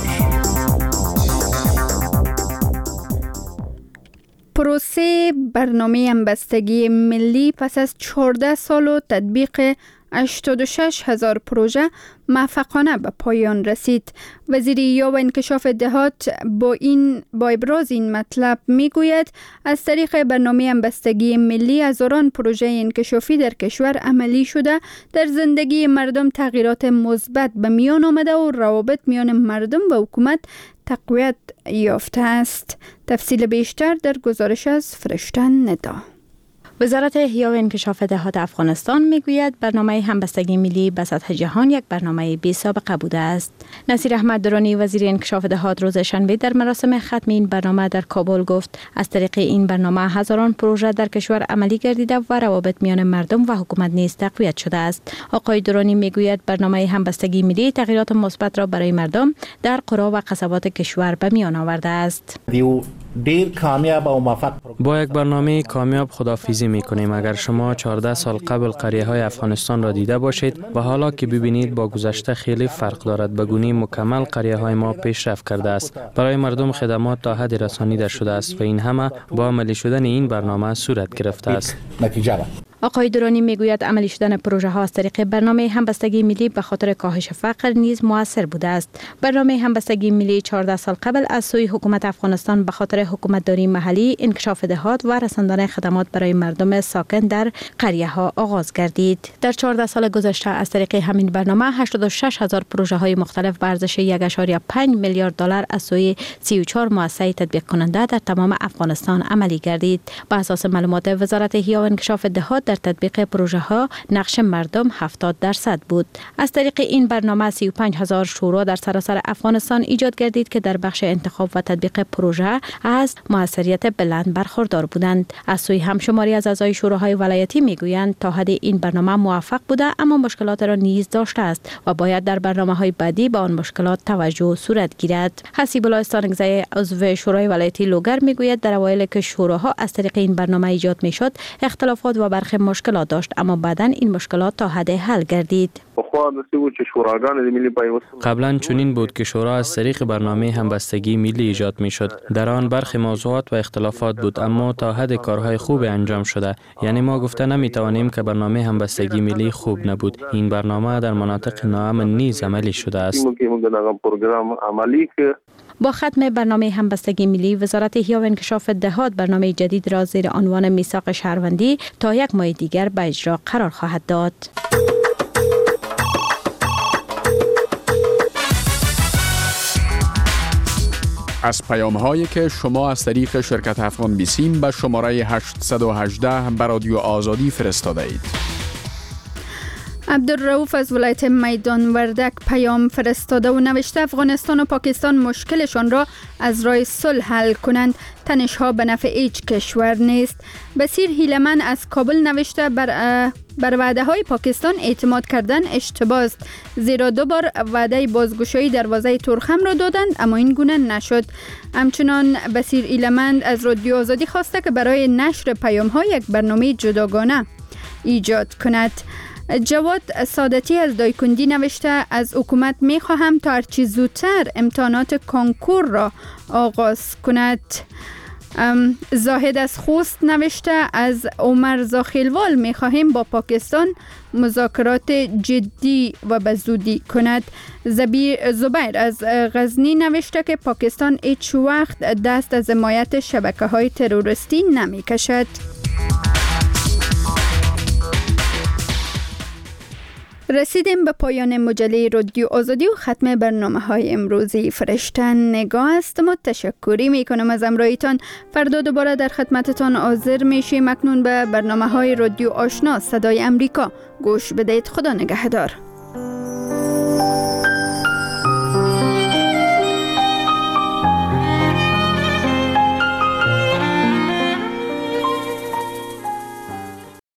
پروسه برنامه همبستگی ملی پس از چهارده سال و تطبیق هشتاد و شش هزار پروژه موفقانه به پایان رسید. وزیر یا و انکشاف دهات با این با ابراز این مطلب میگوید از طریق برنامه همبستگی ملی هزاران پروژه انکشافی در کشور عملی شده، در زندگی مردم تغییرات مثبت به میان آمده و روابط میان مردم و حکومت تقویت یافته است. تفصیل بیشتر در گزارش از فرشته ندا. وزارت احیا و انکشاف دهات افغانستان میگوید برنامه همبستگی ملی به سطح جهان یک برنامه بی سابقه بوده است. نصیر احمد درانی وزیر انکشاف دهات روز شنبه در مراسم ختم این برنامه در کابل گفت از طریق این برنامه هزاران پروژه در کشور عملی گردیده و روابط میان مردم و حکومت نیز تقویت شده است. آقای درانی میگوید برنامه همبستگی ملی تغییرات مثبت را برای مردم در قرا و قصبات کشور به میان آورده است. دیر کامیاب و موفق با یک برنامه کامیاب خداحافظی میکنیم. اگر شما چهارده سال قبل قریه های افغانستان را دیده باشید و حالا که ببینید با گذشته خیلی فرق دارد. به گونه مکمل قریه های ما پیشرفت کرده است. برای مردم خدمات تا حد رسانیده شده است و این همه با عملی شدن این برنامه صورت گرفته است. نتیجه آقای درانی میگوید عملی شدن پروژه ها از طریق برنامه همبستگی ملی به خاطر کاهش فقر نیز موثر بوده است. برنامه همبستگی ملی چهارده سال قبل از سوی حکومت افغانستان به خاطر حکومتداری محلی، انکشاف دهات و رساندن خدمات برای مردم ساکن در قریه ها آغاز گردید. در چهارده سال گذشته از طریق همین برنامه هشتاد و شش هزار پروژه های مختلف به ارزش یک و پنج میلیارد دلار از سوی سی و چهار مؤسسه تطبیق کننده در تمام افغانستان عملی گردید. بر اساس معلومات وزارت احیا و انکشاف دهات در تطبیق پروژه ها نقش مردم هفتاد درصد بود. از طریق این برنامه سی و پنج هزار شورا در سراسر افغانستان ایجاد گردید که در بخش انتخاب و تطبیق پروژه از موثریت بلند برخوردار بودند. از سوی همشماری از اعضای شوراهای ولایتی میگویند تا حد این برنامه موفق بوده، اما مشکلات را نیز داشته است و باید در برنامه‌های بعدی به آن مشکلات توجه صورت گیرد. حسیب الله استانگزی عضو شورای ولایتی لوگر میگوید در اوایل که شوراها از طریق این برنامه ایجاد میشد، اختلافات و برخی مشکلات داشت، اما بعداً این مشکلات تا حد حل گردید. قبلا چنین بود که شورا از طریق برنامه همبستگی ملی ایجاد می شد. در آن برخی موضوعات و اختلافات بود، اما تا حد کارهای خوب انجام شده. یعنی ما گفته نمی توانیم که برنامه همبستگی ملی خوب نبود. این برنامه در مناطق ناامن نیز عملی شده است. با ختم برنامه همبستگی ملی، وزارت احیا و انکشاف دهات برنامه جدید را زیر عنوان میثاق شهروندی تا یک ماه دیگر به اجرا قرار خواهد داد. از پیام‌هایی که شما از طریق شرکت افغان بیسیم به شماره هشت یک هشت به رادیو آزادی فرستاده اید. عبدالرؤوف از ولایت میدان وردک پیام فرستاده و نوشته افغانستان و پاکستان مشکلشان را از راه صلح حل کنند. تنش‌ها به نفع هیچ کشور نیست. بصیر هیلمن از کابل نوشته بر بر وعده های پاکستان اعتماد کردن اشتباه است، زیرا دو بار وعده بازگشایی دروازه ترخم را دادند اما این گونه نشد. همچنان بصیر هیلمن از رادیو آزادی خواسته که برای نشر پیام ها یک برنامه جداگانه ایجاد کند. جواد سادتی از دایکندی نوشته از حکومت می خواهم تا هرچی زودتر امتحانات کانکور را آغاز کند. زاهد از خوست نوشته از عمر زاخیلوال می خواهیم با پاکستان مذاکرات جدی و به زودی کند. زبیر از غزنی نوشته که پاکستان هیچ وقت دست از حمایت شبکه های تروریستی نمی کشد. رسیدیم به پایان مجله رادیو آزادی و ختم برنامه های امروزی. فرشتن نگاه است. ما تشکری می کنم از امرایتان. فردا دوباره در خدمتتان حاضر میشیم. اکنون به برنامه های رادیو آشنا صدای امریکا گوش بدهید. خدا نگهدار.